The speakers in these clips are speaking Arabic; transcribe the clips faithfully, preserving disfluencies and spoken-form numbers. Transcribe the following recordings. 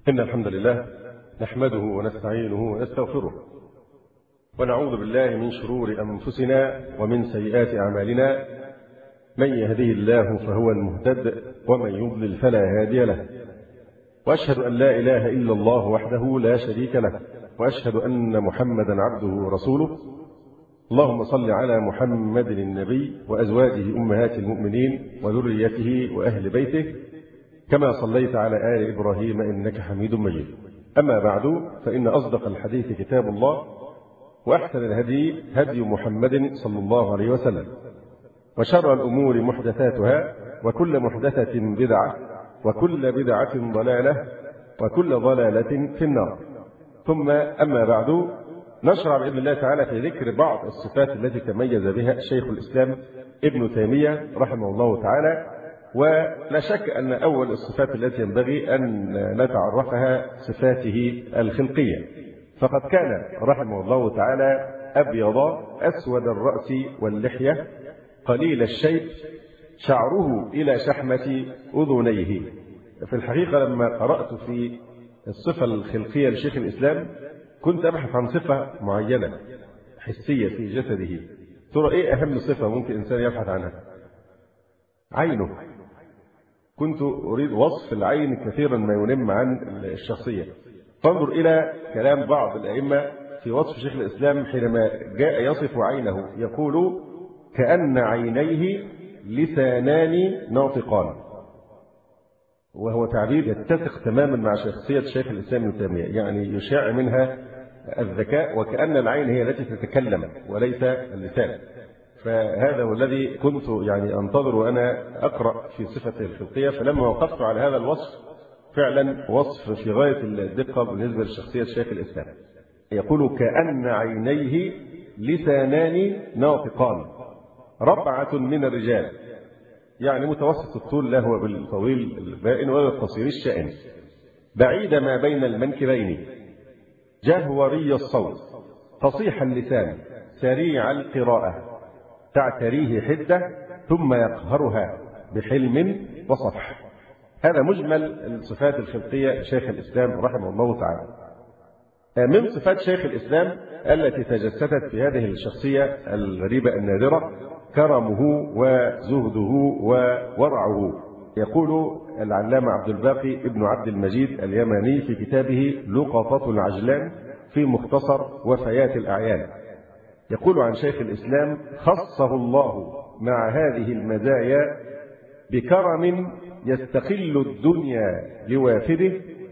إن الحمد لله نحمده ونستعينه ونستغفره ونعوذ بالله من شرور أنفسنا ومن سيئات أعمالنا. من يهده الله فهو المهتد ومن يضلل فلا هادي له، وأشهد أن لا إله إلا الله وحده لا شريك له، وأشهد أن محمدا عبده ورسوله. اللهم صل على محمد النبي وأزواجه أمهات المؤمنين وذريته وأهل بيته كما صليت على آل إبراهيم إنك حميد مجيد. أما بعد، فإن أصدق الحديث كتاب الله، وأحسن الهدي هدي محمد صلى الله عليه وسلم، وشر الأمور محدثاتها، وكل محدثة بدعة، وكل بدعة ضلالة، وكل ضلالة في النار. ثم أما بعد، نشرع بإذن الله تعالى في ذكر بعض الصفات التي تميز بها شيخ الإسلام ابن تيمية رحمه الله تعالى. ولا شك أن أول الصفات التي ينبغي أن نتعرفها صفاته الخلقية، فقد كان رحمه الله تعالى أبيض أسود الرأس واللحية قليل الشيب، شعره إلى شحمة أذنيه. في الحقيقة لما قرأت في الصفة الخلقية لشيخ الإسلام كنت أبحث عن صفة معينة حسية في جسده. ترى إيه أهم صفة ممكن إنسان يبحث عنها؟ عينه. كنت أريد وصف العين كثيرا ما ينم عن الشخصية. فانظر إلى كلام بعض الأئمة في وصف شيخ الإسلام حينما جاء يصف عينه، يقول: كأن عينيه لسانان ناطقان. وهو تعبير يتسق تماما مع شخصية شيخ الإسلام ابن تيمية، يعني يشاع منها الذكاء، وكأن العين هي التي تتكلم وليس اللسان. فهذا هو الذي كنت يعني أنتظر وأنا أقرأ في صفة الخلقية. فلما وقفت على هذا الوصف فعلا وصف في غاية الدقة بالنسبة لشخصية شيخ الإسلام. يقول: كأن عينيه لسانان ناطقان، ربعة من الرجال، يعني متوسط الطول، لا هو بالطويل البائن ولا القصير الشائن، بعيد ما بين المنكبين، جهوري الصوت، فصيح اللسان، سريع القراءة، تعتريه حدة ثم يقهرها بحلم وصفح. هذا مجمل الصفات الخلقية شيخ الإسلام رحمه الله تعالى. من صفات شيخ الإسلام التي تجسدت في هذه الشخصية الغريبة النادرة كرمه وزهده وورعه. يقول العلامة عبد الباقي ابن عبد المجيد اليماني في كتابه لقطة العجلان في مختصر وفيات الأعيان، يقول عن شيخ الإسلام: خصه الله مع هذه المزايا بكرم يستقل الدنيا لوافده،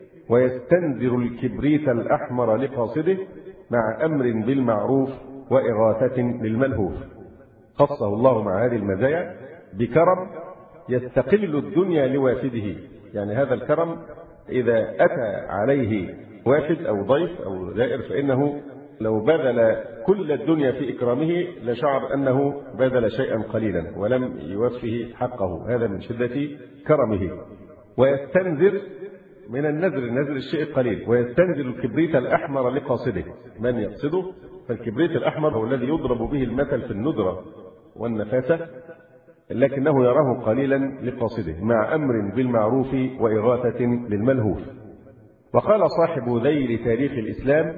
ويستنذر الكبريت الأحمر لقاصده، مع أمر بالمعروف وإغاثة للملهوف. خصه الله مع هذه المزايا بكرم يستقل الدنيا لوافده، يعني هذا الكرم إذا أتى عليه وافد أو ضيف أو زائر فإنه لو بذل كل الدنيا في إكرامه لشعر أنه بذل شيئا قليلا ولم يوفه حقه، هذا من شدة كرمه. ويستنذر من النذر، النذر الشيء القليل، ويستنذر الكبريت الأحمر لقاصده، من يقصده. فالكبريت الأحمر هو الذي يضرب به المثل في الندرة والنفاسة، لكنه يراه قليلا لقاصده، مع أمر بالمعروف وإغاثة للملهوف. وقال صاحب ذيل تاريخ الإسلام: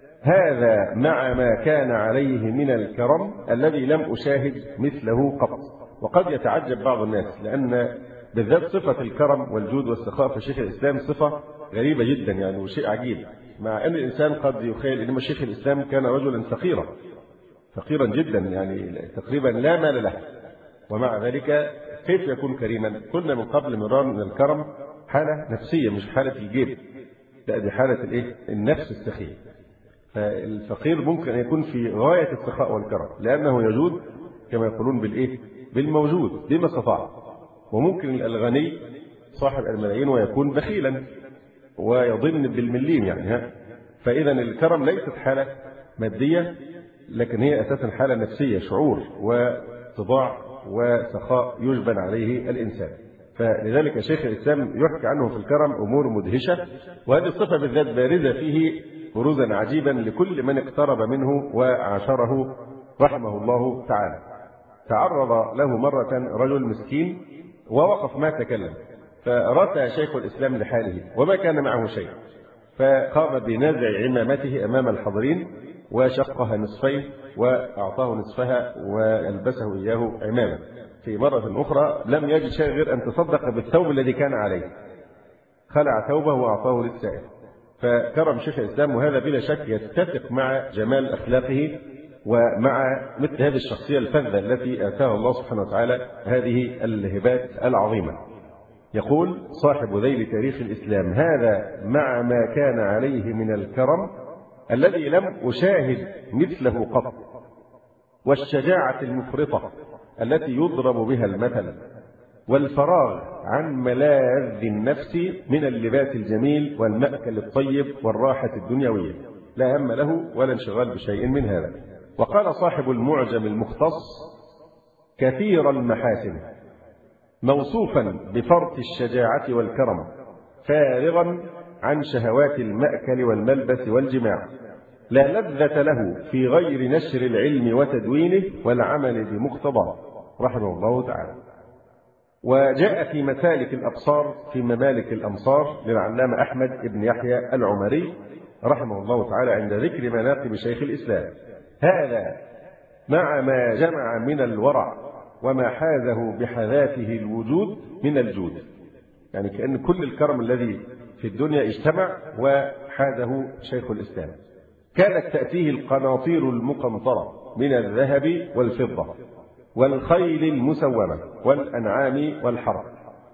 هذا مع ما كان عليه من الكرم الذي لم أشاهد مثله قط. وقد يتعجب بعض الناس، لأن بالذات صفة الكرم والجود والسخاء في شيخ الإسلام صفة غريبة جدا يعني، وشيء عجيب، مع أن الإنسان قد يخيل أن شيخ الإسلام كان رجلا فقيرا فقيرا جدا، يعني تقريبا لا مال له، ومع ذلك كيف يكون كريما؟ قلنا من قبل مرارا أن الكرم حالة نفسية مش حالة الجيب، لا دي حالة الإيه؟ النفس السخية. فالفقير ممكن أن يكون في غاية السخاء والكرم لأنه يجود كما يقولون بالإيه؟ بالموجود بما استطاع. وممكن الغني صاحب الملايين ويكون بخيلا ويظن بالمليم يعني ها. فإذا الكرم ليست حالة مادية، لكن هي أساسا حالة نفسية، شعور واتضاع وسخاء يجبن عليه الإنسان. فلذلك شيخ الإسلام يحكي عنه في الكرم أمور مدهشة، وهذه الصفة بالذات بارزة فيه بروزا عجيبا لكل من اقترب منه وعاشره رحمه الله تعالى. تعرض له مرة رجل مسكين ووقف ما تكلم، فرثى شيخ الإسلام لحاله وما كان معه شيء، فقام بنزع عمامته أمام الحاضرين وشقها نصفين وأعطاه نصفها وألبسه إياه عمامة. في مرة أخرى لم يجد شيء غير أن تصدق بالثوب الذي كان عليه، خلع ثوبه وأعطاه للسائل. فكرم شيخ الإسلام، وهذا بلا شك يتفق مع جمال أخلاقه ومع مثل هذه الشخصية الفذة التي آتاها الله سبحانه وتعالى هذه الهبات العظيمة. يقول صاحب ذيل تاريخ الإسلام: هذا مع ما كان عليه من الكرم الذي لم أشاهد مثله قط، والشجاعة المفرطة التي يضرب بها المثل، والفراغ عن ملاذ النفس من اللباس الجميل والمأكل الطيب والراحة الدنيوية، لا هم له ولا انشغال بشيء من هذا. وقال صاحب المعجم المختص: كثير المحاسن، موصوفا بفرط الشجاعة والكرم، فارغا عن شهوات المأكل والملبس والجماع، لا لذة له في غير نشر العلم وتدوينه والعمل بمقتضاه، رحمه الله تعالى. وجاء في مسالك الأبصار في ممالك الأمصار للعلامة أحمد بن يحيى العمري رحمه الله تعالى عند ذكر مناقب شيخ الإسلام: هذا مع ما جمع من الورع وما حازه بحذاته الوجود من الجود. يعني كأن كل الكرم الذي في الدنيا اجتمع وحازه شيخ الإسلام. كانت تأتيه القناطير المقنطرة من الذهب والفضة والخيل المسومة والأنعام والحرث،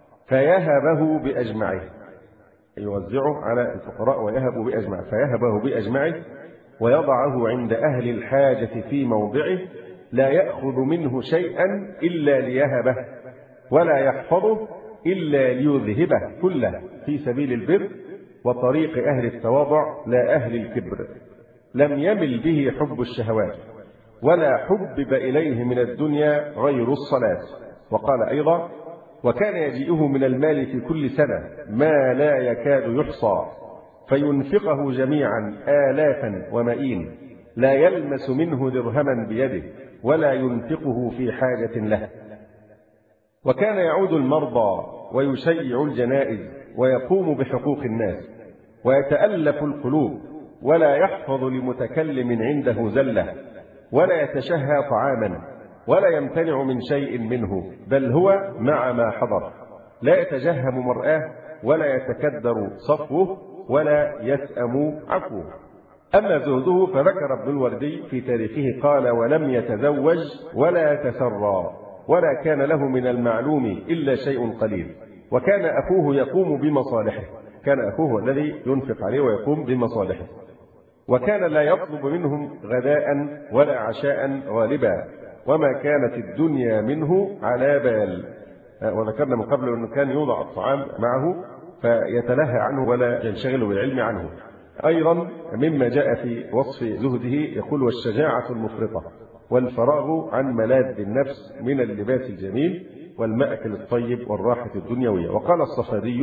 فيهبه بأجمعه، يوزعه على الفقراء ويهب بأجمعه، فيهبه بأجمعه ويضعه عند أهل الحاجة في موضعه، لا يأخذ منه شيئا إلا ليهبه، ولا يحفظه إلا ليذهبه كله في سبيل البر وطريق أهل التواضع لا أهل الكبر. لم يمل به حب الشهوات، ولا حبب إليه من الدنيا غير الصلاة. وقال أيضا: وكان يجيئه من المال في كل سنة ما لا يكاد يحصى، فينفقه جميعا آلافا ومئين، لا يلمس منه درهما بيده ولا ينفقه في حاجة له. وكان يعود المرضى ويشيع الجنائز ويقوم بحقوق الناس ويتألف القلوب، ولا يحفظ لمتكلم عنده زلة، ولا يتشهى طعاما، ولا يمتنع من شيء منه، بل هو مع ما حضر، لا يتجهم مرآه، ولا يتكدر صفوه، ولا يسأم عفوه. أما زهده فذكر ابن الوردي في تاريخه قال: ولم يتزوج ولا تسرى، ولا كان له من المعلوم إلا شيء قليل، وكان أخوه يقوم بمصالحه، كان أخوه الذي ينفق عليه ويقوم بمصالحه، وكان لا يطلب منهم غداء ولا عشاء غالبا، وما كانت الدنيا منه على بال. وذكرنا من قبل أنه كان يوضع الطعام معه فيتلهى عنه ولا ينشغل بالعلم عنه. أيضا مما جاء في وصف زهده يقول: والشجاعة المفرطة، والفراغ عن ملاذ النفس من اللباس الجميل والمأكل الطيب والراحة الدنيوية. وقال الصفدي: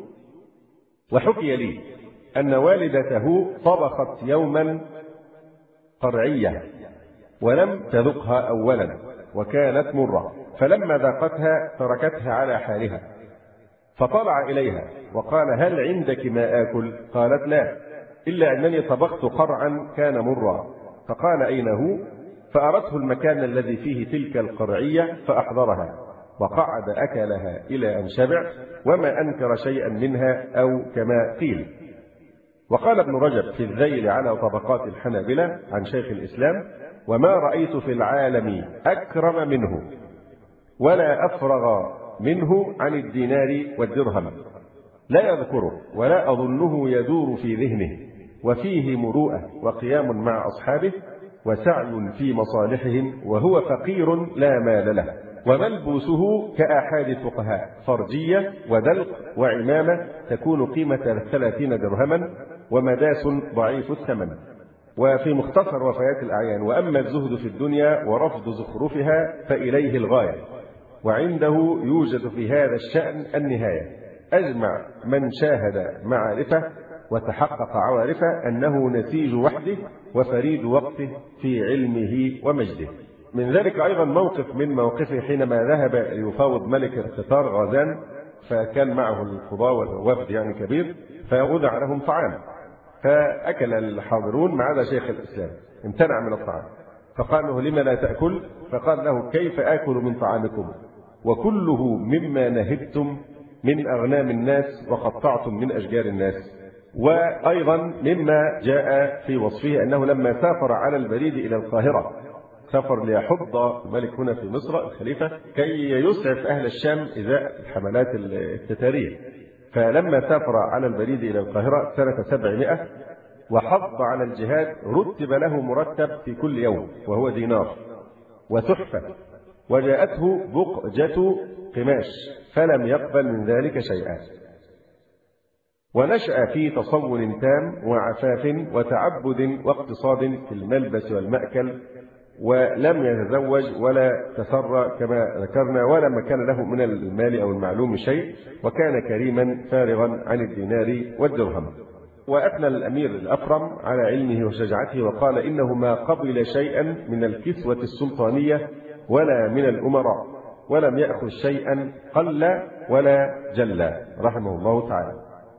وحكي لي أن والدته طبخت يوما قرعية ولم تذقها أولا وكانت مرة، فلما ذاقتها تركتها على حالها، فطلع إليها وقال: هل عندك ما آكل؟ قالت: لا، إلا أنني طبخت قرعا كان مرا. فقال: أين هو؟ فأرته المكان الذي فيه تلك القرعية فأحضرها، وقعد أكلها إلى أن شبع، وما أنكر شيئا منها أو كما قيل. وقال ابن رجب في الذيل على طبقات الحنابلة عن شيخ الإسلام: وما رأيت في العالم أكرم منه ولا أفرغ منه عن الدينار والدرهم، لا يذكره ولا أظنه يدور في ذهنه، وفيه مروءة وقيام مع أصحابه وسعي في مصالحهم، وهو فقير لا مال له، وملبوسه كأحد الفقهاء، فرجية ودلق وعمامة تكون قيمة ثلاثين درهما، ومداس ضعيف الثمن. وفي مختصر وفيات الأعيان: وأما الزهد في الدنيا ورفض زخرفها فإليه الغاية، وعنده يوجد في هذا الشأن النهاية. أجمع من شاهد معارفه وتحقق عوارفه أنه نسيج وحده وفريد وقته في علمه ومجده. من ذلك أيضا موقف من موقفه حينما ذهب ليفاوض ملك القطار غازان فكان معه القضاة والوفد يعني كبير، فوضع لهم طعام، فأكل الحاضرون ما عدا شيخ الإسلام، امتنع من الطعام، فقال له لما لا تأكل؟ فقال له كيف آكل من طعامكم وكله مما نهبتم من أغنام الناس وقطعتم من أشجار الناس. وأيضا مما جاء في وصفه أنه لما سافر على البريد إلى القاهرة، سافر ليحض الملك هنا في مصر الخليفة كي يسعف أهل الشام إزاء الحملات التتارية، فلما سافر على البريد إلى القاهرة سنة سبعمائة وحض على الجهاد رتب له مرتب في كل يوم وهو دينار وتحفة، وجاءته بقجة قماش فلم يقبل من ذلك شيئا. ونشأ في تصون تام وعفاف وتعبد واقتصاد في الملبس والمأكل، ولم يتزوج ولا تسرى كما ذكرنا، ولما كان له من المال أو المعلوم شيء، وكان كريما فارغا عن الدينار والدرهم. وأثنى الأمير الأفرم على علمه وشجاعته وقال إنه ما قبل شيئا من الكسوة السلطانية ولا من الأمراء، ولم يأخذ شيئا قل ولا جل رحمه الله تعالى.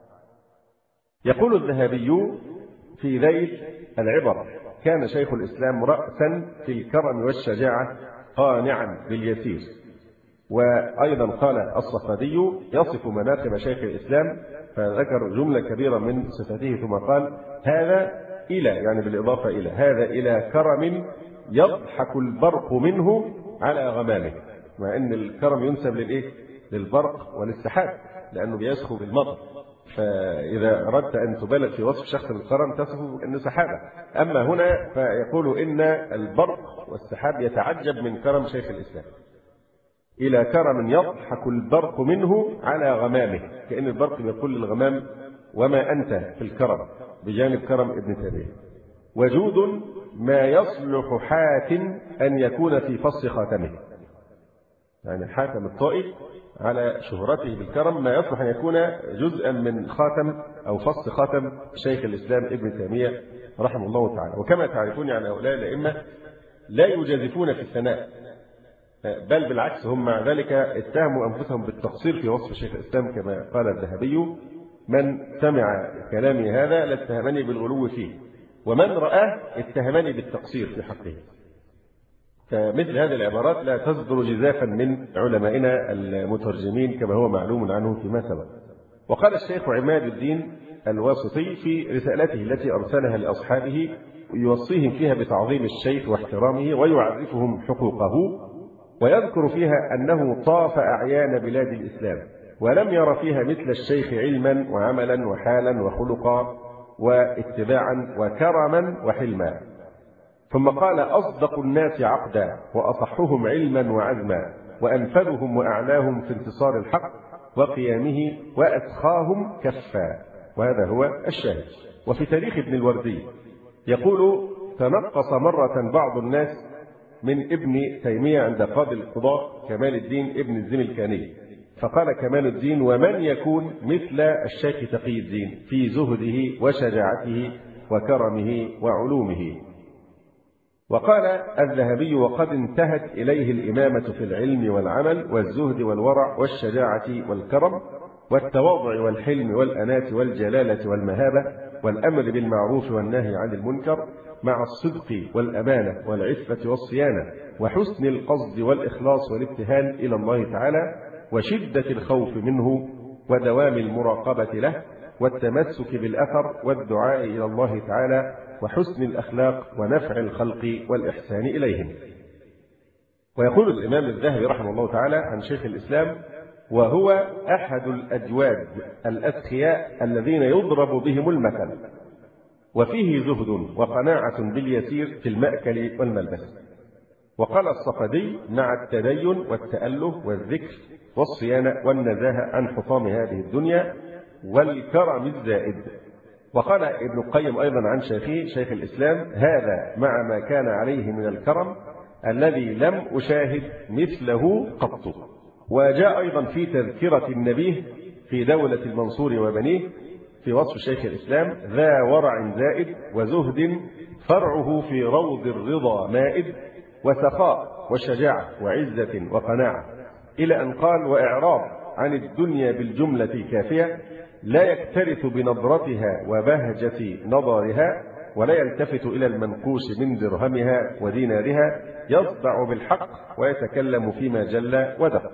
يقول الذهبي في ذيل العبر كان شيخ الإسلام رأسا في الكرم والشجاعة قانعا باليسير. وأيضا قال الصفدي يصف مناقب شيخ الإسلام فذكر جملة كبيرة من صفاته ثم قال هذا إلى، يعني بالإضافة إلى، هذا إلى كرم يضحك البرق منه على غمامه، مع أن الكرم ينسب للإيه؟ للبرق وللسحاب لأنه بيسخب بالمطر، فإذا أردت أن تبالغ في وصف شخص الكرم تصفه أنه سحابة. أما هنا فيقول إن البرق والسحاب يتعجب من كرم شيخ الإسلام، إلى كرم يضحك البرق منه على غمامه، كأن البرق يقول للغمام وما أنت في الكرم بجانب كرم ابن تيمية. وجود ما يصلح حاتم أن يكون في فص خاتمه، يعني حاتم الطائي على شهرته بالكرم ما يصلح أن يكون جزءا من خاتم أو فص خاتم شيخ الإسلام ابن تيمية رحمه الله تعالى. وكما تعرفون يعني هؤلاء الأئمة لا يجازفون في الثناء، بل بالعكس هم مع ذلك اتهموا أنفسهم بالتقصير في وصف شيخ الإسلام كما قال الذهبي من سمع كلامي هذا لاتهمني بالغلو فيه، ومن رآه اتهمني بالتقصير في حقه. فمثل هذه العبارات لا تصدر جزافا من علمائنا المترجمين كما هو معلوم عنه فيما سبق. وقال الشيخ عماد الدين الواسطي في رسالته التي أرسلها لأصحابه يوصيهم فيها بتعظيم الشيخ واحترامه ويعرفهم حقوقه، ويذكر فيها أنه طاف أعيان بلاد الإسلام ولم ير فيها مثل الشيخ علما وعملا وحالا وخلقا واتباعا وكرما وحلما. ثم قال أصدق الناس عقدا وأصحهم علما وعزما وأنفذهم وأعلاهم في انتصار الحق وقيامه وأسخاهم كفا. وهذا هو الشاهد. وفي تاريخ ابن الوردي يقول تنقص مرة بعض الناس من ابن تيمية عند قاضي القضاء كمال الدين ابن الزملكاني، فقال كمال الدين ومن يكون مثل الشيخ تقي الدين في زهده وشجاعته وكرمه وعلومه. وقال الذهبي وقد انتهت إليه الإمامة في العلم والعمل والزهد والورع والشجاعة والكرم والتواضع والحلم والأناة والجلالة والمهابة والأمر بالمعروف والنهي عن المنكر مع الصدق والأمانة والعفة والصيانة وحسن القصد والإخلاص والابتهال إلى الله تعالى وشدة الخوف منه ودوام المراقبة له والتمسك بالأثر والدعاء إلى الله تعالى وحسن الأخلاق ونفع الخلق والإحسان إليهم. ويقول الإمام الذهبي رحمه الله تعالى عن شيخ الإسلام وهو أحد الأجواد الأذكياء الذين يضرب بهم المثل، وفيه زهد وقناعة باليسير في المأكل والملبس. وقال الصفدي مع التدين والتأله والذكر والصيانة والنزاهة عن حطام هذه الدنيا والكرم الزائد. وقال ابن القيم أيضا عن شيخه شيخ الإسلام هذا مع ما كان عليه من الكرم الذي لم أشاهد مثله قط. وجاء أيضا في تذكرة النبيه في دولة المنصور وبنيه في وصف شيخ الإسلام ذا ورع زائد وزهد فرعه في روض الرضا مائد وسخاء وشجاعة وعزة وقناعة، إلى أن قال وإعراض عن الدنيا بالجملة كافية، لا يكترث بنظرتها وبهجة نظرها، ولا يلتفت إلى المنقوش من درهمها ودينارها، يصدع بالحق ويتكلم فيما جل ودق.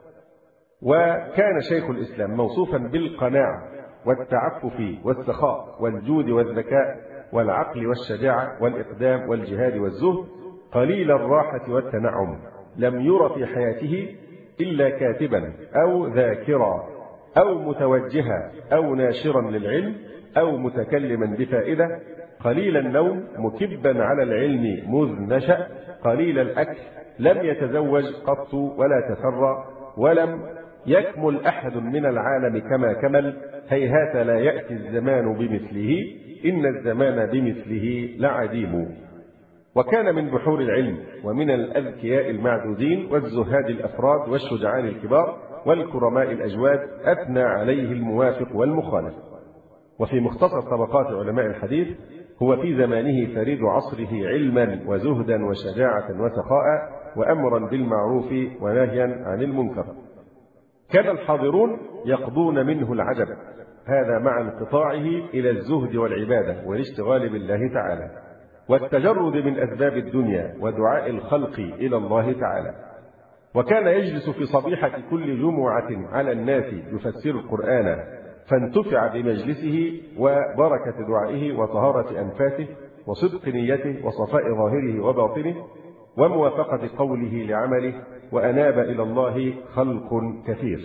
وكان شيخ الإسلام موصوفا بالقناعة والتعفف والسخاء والجود والذكاء والعقل والشجاعة والإقدام والجهاد والزهد، قليل الراحة والتنعم، لم ير في حياته إلا كاتبا أو ذاكرا أو متوجها أو ناشرا للعلم أو متكلما بفائدة، قليل النوم مكبا على العلم مذ نشأ، قليل الأكل، لم يتزوج قط ولا تسرى، ولم يكمل أحد من العالم كما كمل، هيهات لا يأتي الزمان بمثله، إن الزمان بمثله لعديم. وكان من بحور العلم ومن الأذكياء المعدودين والزهاد الأفراد والشجعان الكبار والكرماء الأجواد، أثنى عليه الموافق والمخالف. وفي مختصر طبقات علماء الحديث، هو في زمانه فريد عصره علما وزهدا وشجاعة وسخاء وأمرا بالمعروف ونهيا عن المنكر. كان الحاضرون يقضون منه العجب، هذا مع انقطاعه إلى الزهد والعبادة والاشتغال بالله تعالى والتجرد من أسباب الدنيا ودعاء الخلق إلى الله تعالى. وكان يجلس في صبيحة كل جمعة على الناس يفسر القرآن، فانتفع بمجلسه وبركة دعائه وطهارة أنفاسه وصدق نيته وصفاء ظاهره وباطنه وموافقة قوله لعمله، وأناب إلى الله خلق كثير.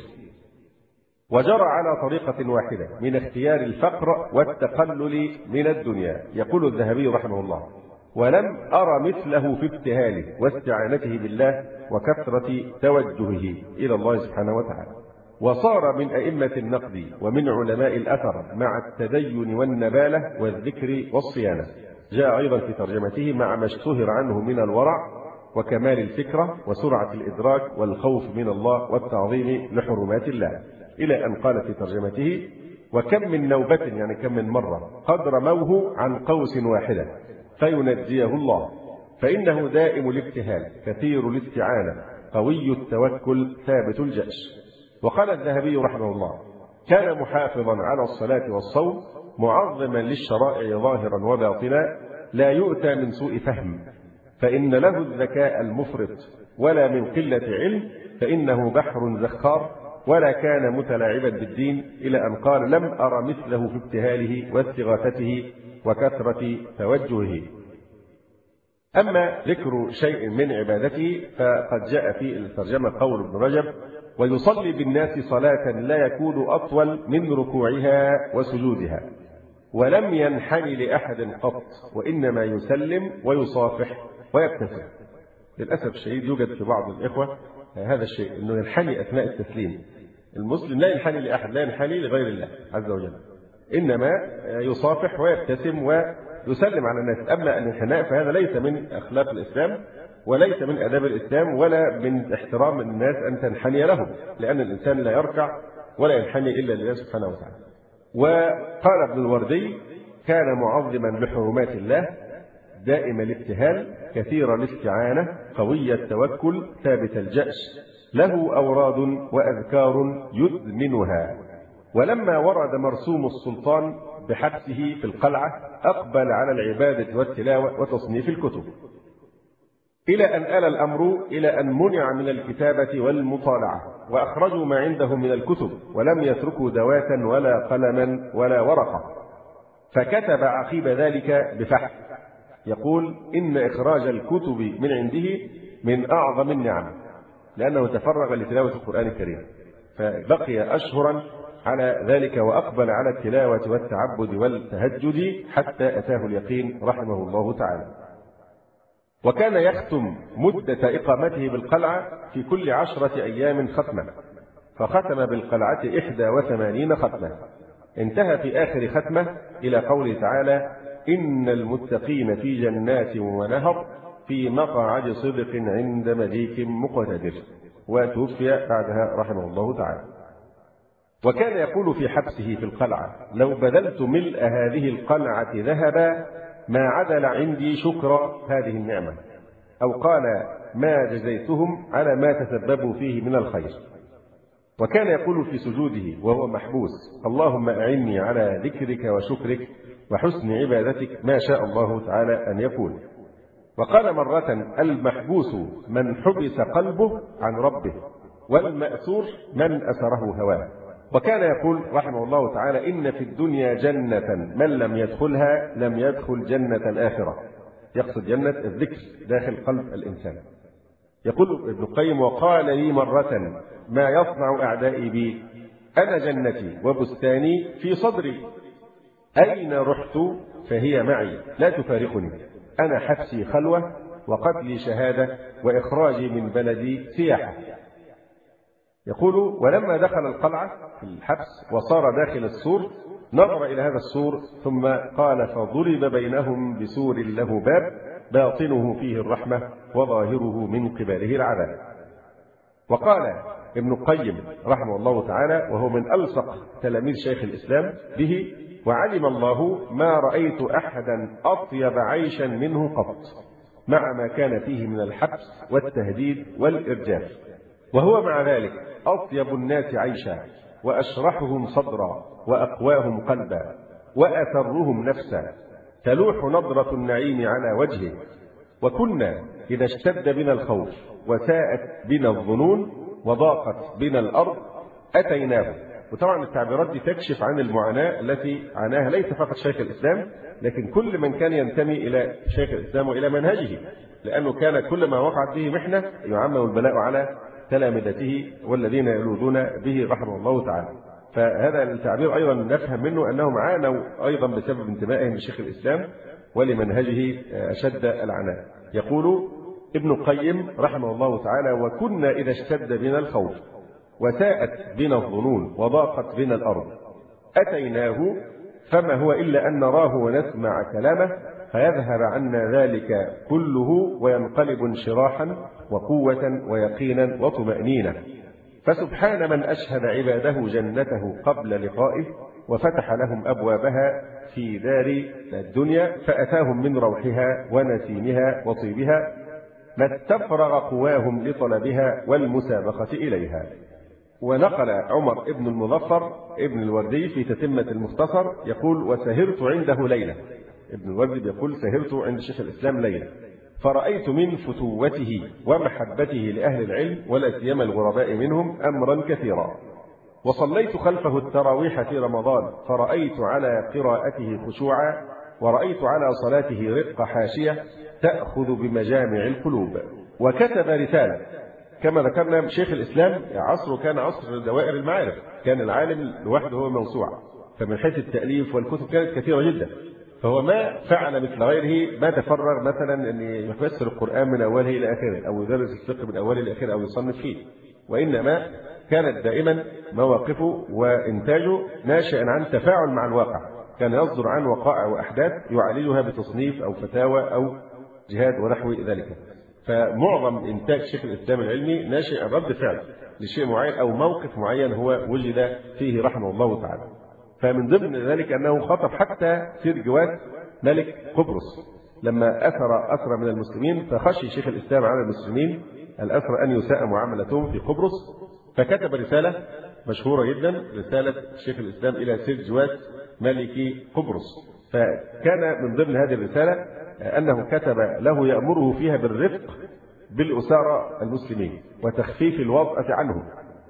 وجرى على طريقة واحدة من اختيار الفقر والتقلل من الدنيا. يقول الذهبي رحمه الله: ولم أرى مثله في ابتهاله واستعانته بالله وكثرة توجهه إلى الله سبحانه وتعالى. وصار من أئمة النقد ومن علماء الأثر مع التدين والنبالة والذكر والصيانة. جاء أيضا في ترجمته مع ما اشتهر عنه من الورع وكمال الفكرة وسرعة الإدراك والخوف من الله والتعظيم لحرمات الله، إلى أن قال في ترجمته: وكم من نوبة، يعني كم من مرة، قد رموه عن قوس واحدة فينجيه الله، فإنه دائم الابتهال كثير الاستعانة قوي التوكل ثابت الجأش. وقال الذهبي رحمه الله: كان محافظا على الصلاة والصوم، معظما للشرائع ظاهرا وباطنا، لا يؤتى من سوء فهم، فإن له الذكاء المفرط، ولا من قلة علم، فإنه بحر زخار، ولا كان متلاعبا بالدين، إلى أن قال: لم أرى مثله في ابتهاله واستغاثته وكثرة توجهه. أما ذكر شيء من عبادته فقد جاء في الترجمة قول ابن رجب: ويصلي بالناس صلاة لا يكون أطول من ركوعها وسجودها، ولم ينحني لأحد قط، وإنما يسلم ويصافح ويبتسم. للأسف الشديد يوجد في بعض الإخوة هذا الشيء، أنه ينحني أثناء التسليم. المسلم لا ينحني لأحد، لا ينحني لغير الله عز وجل، إنما يصافح ويبتسم ويسلم على الناس. أما الانحناء فهذا ليس من أخلاق الإسلام وليس من آداب الإسلام ولا من احترام الناس أن تنحني لهم، لأن الإنسان لا يركع ولا ينحني إلا لله سبحانه وتعالى. وقال ابن الوردي: كان معظما لحرمات الله، دائم الابتهال، كثير الاستعانة، قوي التوكل، ثابت الجأش، له أوراد وأذكار يدمنها. ولما ورد مرسوم السلطان بحبسه في القلعة، أقبل على العبادة والتلاوة وتصنيف الكتب، إلى أن آل الأمر إلى أن منع من الكتابة والمطالعة، وأخرجوا ما عندهم من الكتب، ولم يتركوا دواة ولا قلما ولا ورقة. فكتب عقيب ذلك بفحث يقول: إن إخراج الكتب من عنده من أعظم النعم، لأنه تفرغ لتلاوة القرآن الكريم، فبقي أشهرا على ذلك، وأقبل على التلاوة والتعبد والتهجد حتى أتاه اليقين رحمه الله تعالى. وكان يختم مدة إقامته بالقلعة في كل عشرة أيام ختمة، فختم بالقلعة إحدى وثمانين ختمة. انتهى في آخر ختمة إلى قوله تعالى: إن المتقين في جنات ونهر في مقعد صدق عند مليك مقتدر. وتوفي بعدها رحمه الله تعالى. وكان يقول في حبسه في القلعة: لو بذلت ملء هذه القلعة ذهبا ما عدل عندي شكر هذه النعمة، أو قال: ما جزيتهم على ما تسببوا فيه من الخير. وكان يقول في سجوده وهو محبوس: اللهم أعني على ذكرك وشكرك وحسن عبادتك، ما شاء الله تعالى أن يكون. وقال مرة: المحبوس من حبس قلبه عن ربه، والمأسور من أسره هواه. وكان يقول رحمه الله تعالى: إن في الدنيا جنة من لم يدخلها لم يدخل جنة الآخرة. يقصد جنة الذكر داخل قلب الإنسان. يقول ابن القيم: وقال لي مرة: ما يصنع أعدائي بي؟ أنا جنتي وبستاني في صدري، أين رحت فهي معي لا تفارقني. أنا حبسي خلوة، وقتلي شهادة، وإخراجي من بلدي سياحة. يقول: ولما دخل القلعة في الحبس وصار داخل السور، نظر إلى هذا السور ثم قال: فضرب بينهم بسور له باب باطنه فيه الرحمة وظاهره من قبله العذاب. وقال ابن القيم رحمه الله تعالى، وهو من ألصق تلاميذ شيخ الإسلام به: وعلم الله ما رأيت أحدا أطيب عيشا منه قط، مع ما كان فيه من الحبس والتهديد والإرجاف، وهو مع ذلك أطيب الناس عيشا، وأشرحهم صدرا، وأقواهم قلبا، وأثرهم نفسا، تلوح نظرة النعيم على وجهه. وكنا إذا اشتد بنا الخوف وساءت بنا الظنون وضاقت بنا الأرض أتيناه. وطبعا التعبيرات دي تكشف عن المعاناة التي عاناها ليس فقط شيخ الإسلام، لكن كل من كان ينتمي إلى شيخ الإسلام وإلى منهجه، لأنه كان كل ما وقعت به محنة يعمم البلاء على تلامذته والذين يلوذون به رحمه الله تعالى. فهذا التعبير أيضا نفهم منه أنهم عانوا أيضا بسبب انتمائهم لشيخ الإسلام ولمنهجه أشد العناء. يقول ابن القيم رحمه الله تعالى: وكنا إذا اشتد بنا الخوف وساءت بنا الظنون وضاقت بنا الأرض أتيناه، فما هو إلا أن نراه ونسمع كلامه فيذهب عنا ذلك كله وينقلب انشراحا وقوة ويقينا وطمأنينة. فسبحان من أشهد عباده جنته قبل لقائه وفتح لهم أبوابها في دار الدنيا، فأتاهم من روحها ونسيمها وطيبها ما استفرغ قواهم لطلبها والمسابقة إليها. ونقل عمر ابن المظفر ابن الوردي في تتمة المختصر يقول: وسهرت عنده ليلة. ابن الوردي يقول: سهرت عند شيخ الإسلام ليلة، فرأيت من فتوته ومحبته لأهل العلم ولا سيما الغرباء منهم أمرا كثيرا. وصليت خلفه التراويح في رمضان، فرأيت على قراءته خشوعا، ورأيت على صلاته رق حاشية تأخذ بمجامع القلوب. وكتب رسالة. كما ذكرنا شيخ الإسلام عصره كان عصر دوائر المعارف، كان العالم لوحده هو موسوعة، فمن حيث التأليف والكتب كانت كثيرة جدا، فهو ما فعل مثل غيره، ما تفرغ مثلا أن يفسر القرآن من أوله إلى آخره، أو يدرس الفقه من أوله إلى آخره، أو يصنف فيه، وإنما كانت دائما مواقفه وإنتاجه ناشئا عن تفاعل مع الواقع، كان يصدر عن وقائع وأحداث يعالجها بتصنيف أو فتاوى أو جهاد ونحو ذلك. فمعظم إنتاج شيخ الإسلام العلمي ناشئ عن رد فعل لشيء معين أو موقف معين هو وجد فيه رحمه الله تعالى. فمن ضمن ذلك أنه خطب حتى سيرجواس ملك قبرص لما أثر أسرى من المسلمين، فخشي شيخ الإسلام على المسلمين الأسرى أن يساء معاملتهم في قبرص، فكتب رسالة مشهورة جدا، رسالة شيخ الإسلام إلى سيرجواس ملك قبرص. فكان من ضمن هذه الرسالة أنه كتب له يأمره فيها بالرفق بالأسارى المسلمين وتخفيف الوطأة عنهم،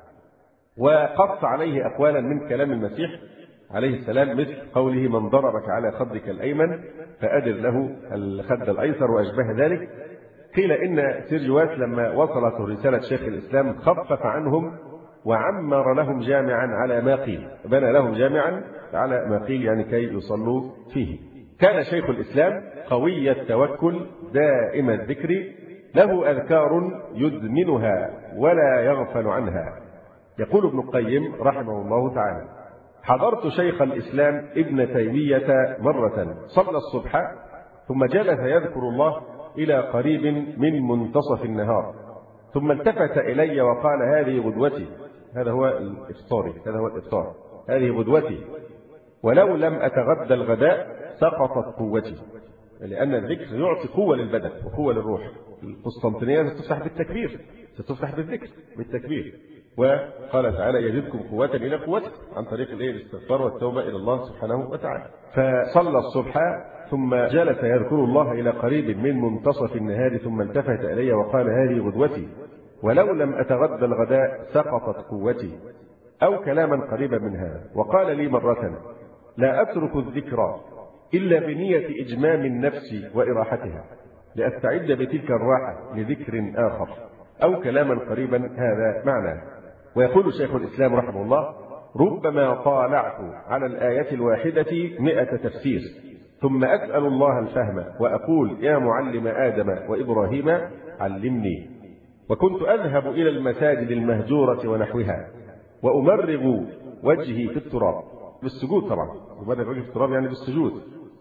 وقص عليه أقوالا من كلام المسيح عليه السلام، مثل قوله: من ضربك على خدك الأيمن فأدر له الخد الأيسر وأشبه ذلك. قيل إن سيرجواس لما وصلت رسالة شيخ الإسلام خفف عنهم وعمر لهم جامعا على ما قيل، بنى لهم جامعا على ما قيل يعني كي يصلوا فيه. كان شيخ الإسلام قوي التوكل دائم الذكر، له أذكار يدمنها ولا يغفل عنها. يقول ابن القيم رحمه الله تعالى: حضرت شيخ الإسلام ابن تيمية مرة صلى الصبح ثم جلس يذكر الله إلى قريب من منتصف النهار، ثم التفت إلي وقال: هذه غدوتي. هذا هو الإفطار، هذا هو الإفطار، هذه غدوتي، ولو لم أتغدى الغداء سقطت قوتي. لأن الذكر يعطي قوة للبدن وقوة للروح. القسطنطينية ستفتح بالتكبير، ستفتح بالذكر بالتكبير، وقال تعالى يزدكم قوة إلى قوتكم عن طريق الاستغفار والتوبة إلى الله سبحانه وتعالى. فصلى الصبح ثم جلس يذكر الله إلى قريب من منتصف النهار ثم التفت إلي وقال هذه غدوتي ولو لم أتغدى الغداء سقطت قوتي، أو كلاما قريبا من هذا. وقال لي مرة لا أترك الذكرى إلا بنية إجمام النفس وإراحتها لأستعد بتلك الراحة لذكر آخر، أو كلاما قريبا هذا معناه. ويقول شيخ الإسلام رحمه الله ربما طالعت على الآية الواحدة مئة تفسير ثم أسأل الله الفهم وأقول يا معلم آدم وإبراهيم علمني. وكنت أذهب إلى المساجد المهجورة ونحوها وأمرغ وجهي في التراب، بالسجود طبعا، أمرغ وجهي في التراب يعني بالسجود،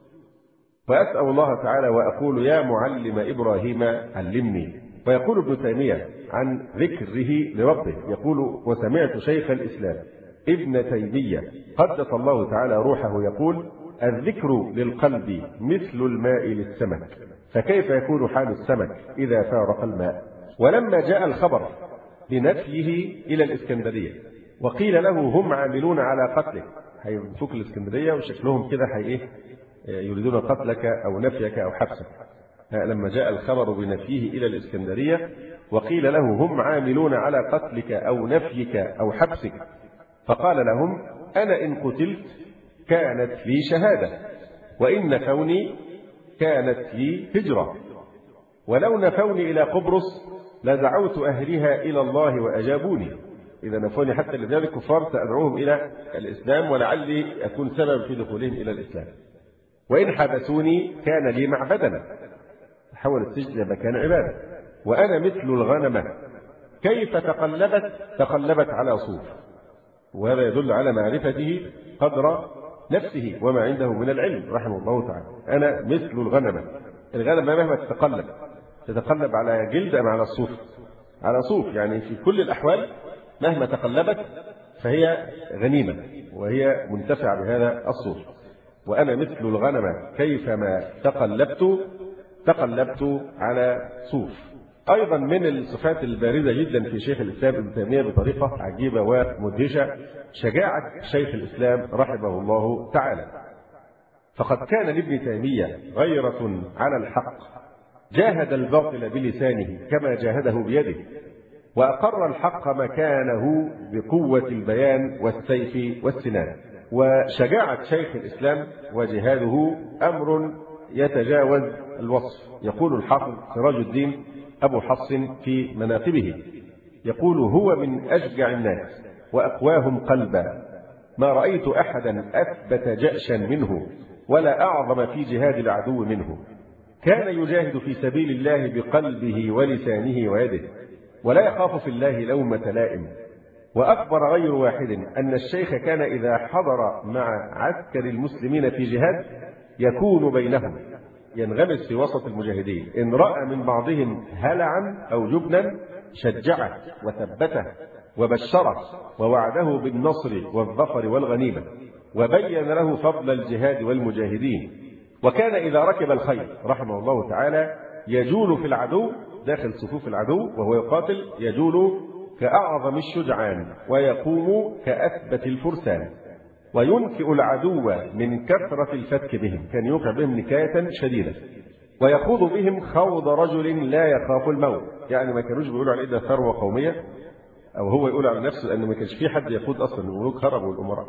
فأسأل الله تعالى وأقول يا معلم إبراهيم علمني. ويقول ابن تيمية عن ذكره لربه يقول وسمعت شيخ الإسلام ابن تيمية قدس الله تعالى روحه يقول الذكر للقلب مثل الماء للسمك، فكيف يكون حال السمك إذا فارق الماء؟ ولما جاء الخبر بنفيه إلى الإسكندرية وقيل له هم عاملون على قتلك، هينفوك الإسكندرية وشكلهم كده هي إيه يريدون قتلك أو نفيك أو حبسك. لما جاء الخبر بنفيه إلى الإسكندرية وقيل له هم عاملون على قتلك أو نفيك أو حبسك، فقال لهم أنا إن قتلت كانت لي شهادة، وإن نفوني كانت لي هجرة، ولو نفوني إلى قبرص لدعوت أهلها إلى الله وأجابوني. إذا نفوني حتى لبلاد الكفار سأدعوهم إلى الإسلام ولعلي أكون سبب في دخولهم إلى الإسلام، وإن حبسوني كان لي معبدا، حول السجن مكان عبادة، وأنا مثل الغنمة كيف تقلبت تقلبت على صوف. وهذا يدل على معرفته قدر نفسه وما عنده من العلم رحمه الله تعالى. أنا مثل الغنمة، الغنمة مهما تتقلب تتقلب على جلد أم على الصوف؟ على صوف، يعني في كل الأحوال مهما تقلبت فهي غنيمة وهي منتفعة بهذا الصوف. وأنا مثل الغنمة كيفما تقلبت تقلبت على صوف. أيضا من الصفات البارزة جدا في شيخ الإسلام ابن تيمية بطريقة عجيبة ومدهشة شجاعة شيخ الإسلام رحمه الله تعالى. فقد كان لابن تيمية غيرة على الحق، جاهد الباطل بلسانه كما جاهده بيده، وأقر الحق مكانه بقوة البيان والسيف والسنان. وشجاعة شيخ الإسلام وجهاده أمر يتجاوز الوصف. يقول الحافظ سراج الدين أبو حفص في مناقبه يقول هو من أشجع الناس وأقواهم قلبا، ما رأيت أحدا أثبت جأشا منه ولا أعظم في جهاد العدو منه. كان يجاهد في سبيل الله بقلبه ولسانه ويده ولا يخاف في الله لومة لائم. وأخبر غير واحد أن الشيخ كان إذا حضر مع عسكر المسلمين في جهاد يكون بينهم، ينغمس في وسط المجاهدين، إن رأى من بعضهم هلعا أو جبنا شجعه وثبته وبشره ووعده بالنصر والظفر والغنيمة، وبين له فضل الجهاد والمجاهدين. وكان إذا ركب الخيل رحمه الله تعالى يجول في العدو داخل صفوف العدو وهو يقاتل، يجول كأعظم الشجعان ويقوم كأثبت الفرسان، وينكئ العدو من كثرة الفتك بهم، كان يوقع بهم نكاية شديدة، ويخوض بهم خوض رجل لا يخاف الموت. يعني ما كانوش بيقولوا عليه ده ثروة قومية، أو هو يقول على نفسه أنه ما كانش في حد يخوض أصلا، الملوك هربوا والأمراء،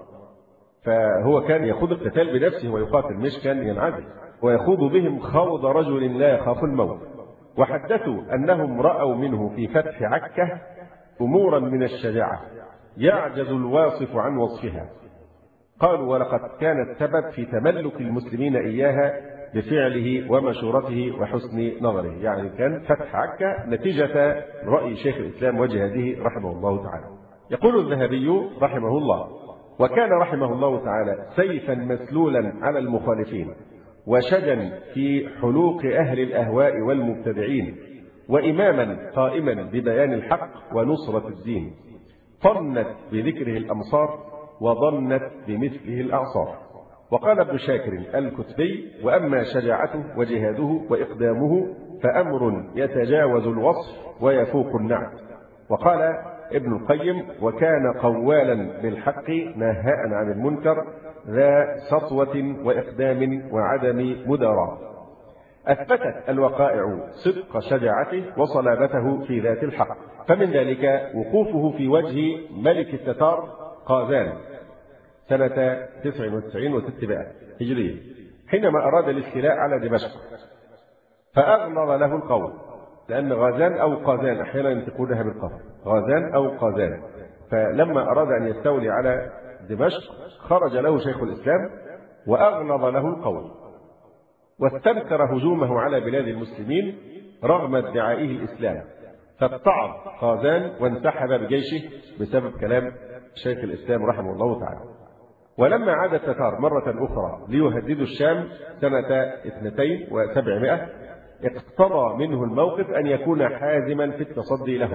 فهو كان يخوض القتال بنفسه ويقاتل، مش كان ينعزل. ويخوض بهم خوض رجل لا يخاف الموت. وحدثوا أنهم رأوا منه في فتح عكة أمورا من الشجاعة يعجز الواصف عن وصفها. قالوا ولقد كان السبب في تملك المسلمين إياها بفعله ومشورته وحسن نظره. يعني كان فتح عكا نتيجة رأي شيخ الإسلام وجهاده رحمه الله تعالى. يقول الذهبي رحمه الله وكان رحمه الله تعالى سيفا مسلولا على المخالفين، وشجا في حلوق أهل الأهواء والمبتدعين، وإماما قائما ببيان الحق ونصرة الدين. طنت بذكره الأمصار وضنت بمثله الأعصار. وقال ابن شاكر الكتبي وأما شجاعته وجهاده وإقدامه فأمر يتجاوز الوصف ويفوق النعت. وقال ابن القيم: وكان قوالا بالحق ناهاء عن المنكر ذا سطوة وإقدام وعدم مداراة. أثبتت الوقائع صدق شجاعته وصلابته في ذات الحق، فمن ذلك وقوفه في وجه ملك التتار قازان سنة تسع وتسعين وستمائة هجرية حينما أراد الاستيلاء على دمشق، فأغلظ له القول، لأن غازان أو قازان أحيانا ينطقونها بالقاف، غازان أو قازان. فلما أراد أن يستولي على دمشق خرج له شيخ الإسلام وأغلظ له القول، واستنكر هجومه على بلاد المسلمين رغم ادعائه الإسلام، فابتعض قازان وانسحب بجيشه بسبب كلام شيخ الإسلام رحمه الله تعالى. ولما عاد التتار مرة أخرى ليهددوا الشام سنة اثنتين وسبعمائة اقتضى منه الموقف أن يكون حازما في التصدي لهم،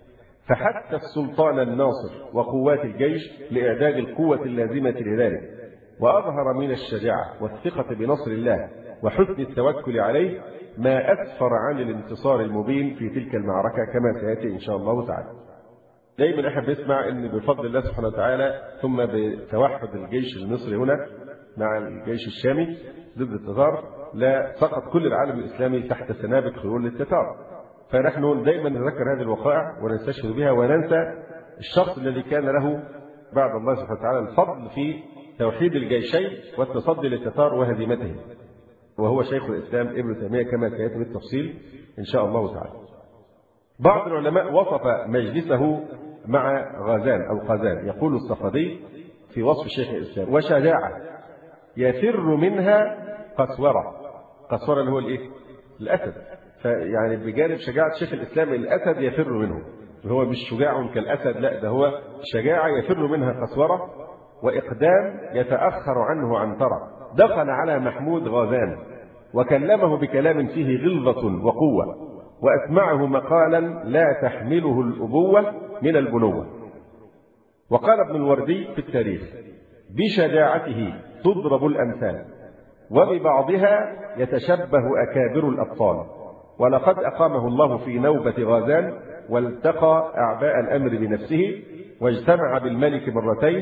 فحث السلطان الناصر وقوات الجيش لإعداد القوة اللازمة لذلك، وأظهر من الشجاعة والثقة بنصر الله وحسن التوكل عليه ما أسفر عن الانتصار المبين في تلك المعركة كما سيأتي إن شاء الله تعالى. دايما أحب أسمع أن بفضل الله سبحانه وتعالى ثم بتوحد الجيش المصري هنا مع الجيش الشامي ضد التتار لا سقط كل العالم الإسلامي تحت سنابك خيول التتار. فنحن دايما نذكر هذه الوقائع ونستشهد بها وننسى الشخص الذي كان له بعد الله سبحانه وتعالى الفضل في توحيد الجيشين والتصدي للتتار وهزيمتهم، وهو شيخ الإسلام ابن تيمية كما سيأتي بالتفصيل إن شاء الله تعالى. بعض العلماء وصف مجلسه مع غازان أو قازان، يقول الصفدي في وصف شيخ الإسلام: وشجاعة يفر منها قسورة. قسورة اللي هو الإيه؟ الأسد. فيعني بجانب شجاعة شيخ الإسلام الأسد يفر منه، هو مش شجاع كالأسد، لا ده هو شجاعة يفر منها قسورة، وإقدام يتأخر عنه عنترة. دخل على محمود غازان وكلمه بكلام فيه غلظة وقوة، وأسمعه مقالا لا تحمله الأبوة من البنوة. وقال ابن الوردي في التاريخ: بشجاعته تضرب الأمثال، وببعضها يتشبه أكابر الأبطال. ولقد أقامه الله في نوبة غازان، والتقى أعباء الأمر بنفسه، واجتمع بالملك مرتين،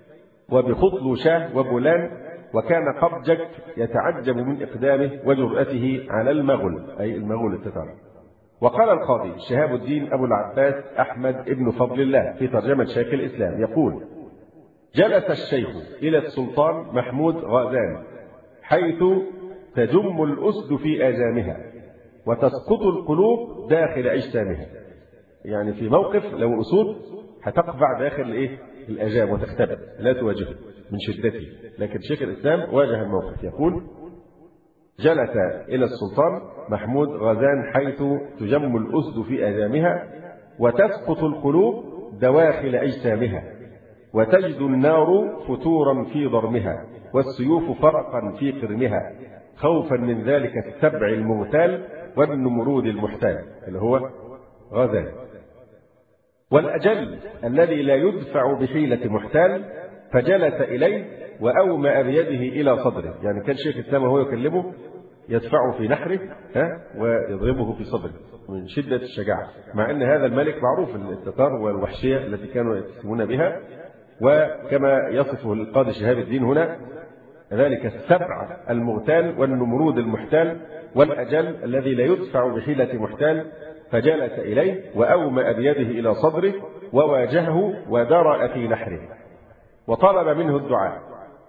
وبخطل شاه وبولان، وكان قبجك يتعجب من إقدامه وجرأته على المغل، أي المغول التتار. وقال القاضي شهاب الدين أبو العباس أحمد ابن فضل الله في ترجمة شيخ الإسلام يقول: جلس الشيخ إلى السلطان محمود غازان حيث تجم الأسد في آجامها وتسقط القلوب داخل أجسامها. يعني في موقف لو أسود هتقفع داخل إيه؟ الأجام وتختبئ لا تواجهه من شدته، لكن شيخ الإسلام واجه الموقف. يقول: جلس إلى السلطان محمود غازان حيث تجم الأسد في آجامها وتسقط القلوب دواخل أجسامها، وتجد النار فتورا في ضرمها، والسيوف فرقا في قرنها، خوفا من ذلك السبع المغتال والنمرود المحتال اللي هو غازان، والأجل الذي لا يدفع بحيلة محتال. فجلس إليه وأومأ بيده إلى صدره. يعني كان شيخ الإسلام وهو يكلمه يدفعه في نحره ها ويضربه في صدره من شدة الشجاعة، مع أن هذا الملك معروف التتار والوحشية التي كانوا يتسمون بها. وكما يصفه القاضي شهاب الدين هنا: ذلك السبع المغتال والنمرود المحتال والأجل الذي لا يدفع بحيلة محتال. فجلس إليه وأومأ بيده إلى صدره وواجهه ودرأ في نحره وطلب منه الدعاء.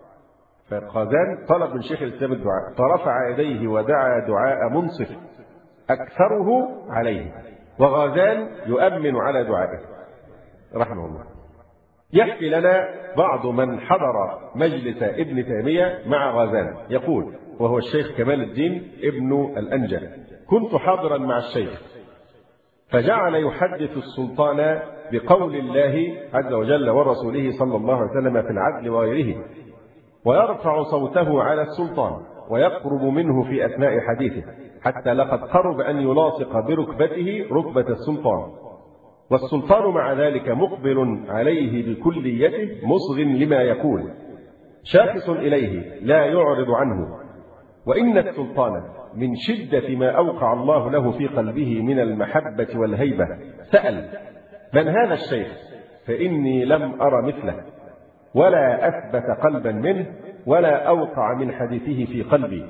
فقازان طلب من شيخ الإسلام الدعاء، فرفع يديه ودعا دعاء منصف أكثره عليه، وغازان يؤمن على دعائه رحمه الله. يحكي لنا بعض من حضر مجلس ابن تيمية مع غازان، يقول وهو الشيخ كمال الدين ابن الأنجا: كنت حاضرا مع الشيخ فجعل يحدث السلطان بقول الله عز وجل ورسوله صلى الله عليه وسلم في العدل وغيره، ويرفع صوته على السلطان ويقرب منه في أثناء حديثه، حتى لقد قرب أن يلاصق بركبته ركبة السلطان، والسلطان مع ذلك مقبل عليه بكليته مصغ لما يقول، شاخص إليه لا يعرض عنه. وإن السلطان من شدة ما أوقع الله له في قلبه من المحبة والهيبة سأل: من هذا الشيخ؟ فإني لم أر مثله، ولا أثبت قلبا منه، ولا أوقع من حديثه في قلبي،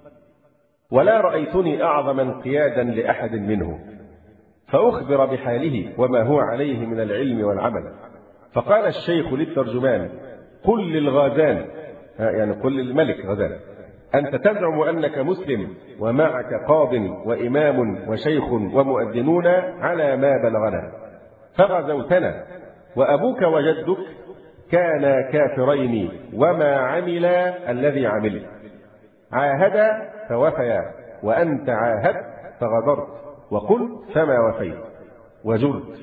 ولا رأيتني أعظم انقيادا لأحد منه. فأخبر بحاله وما هو عليه من العلم والعمل. فقال الشيخ للترجمان: قل للغازان، يعني قل للملك غازان: أنت تزعم أنك مسلم ومعك قاض وإمام وشيخ ومؤذنون على ما بلغنا، فغزوتنا، وأبوك وجدك كانا كافرين وما عمل الذي عمل، عاهدا فوفيا، وأنت عاهدت فغدرت، وقلت فما وفيت، وجرت.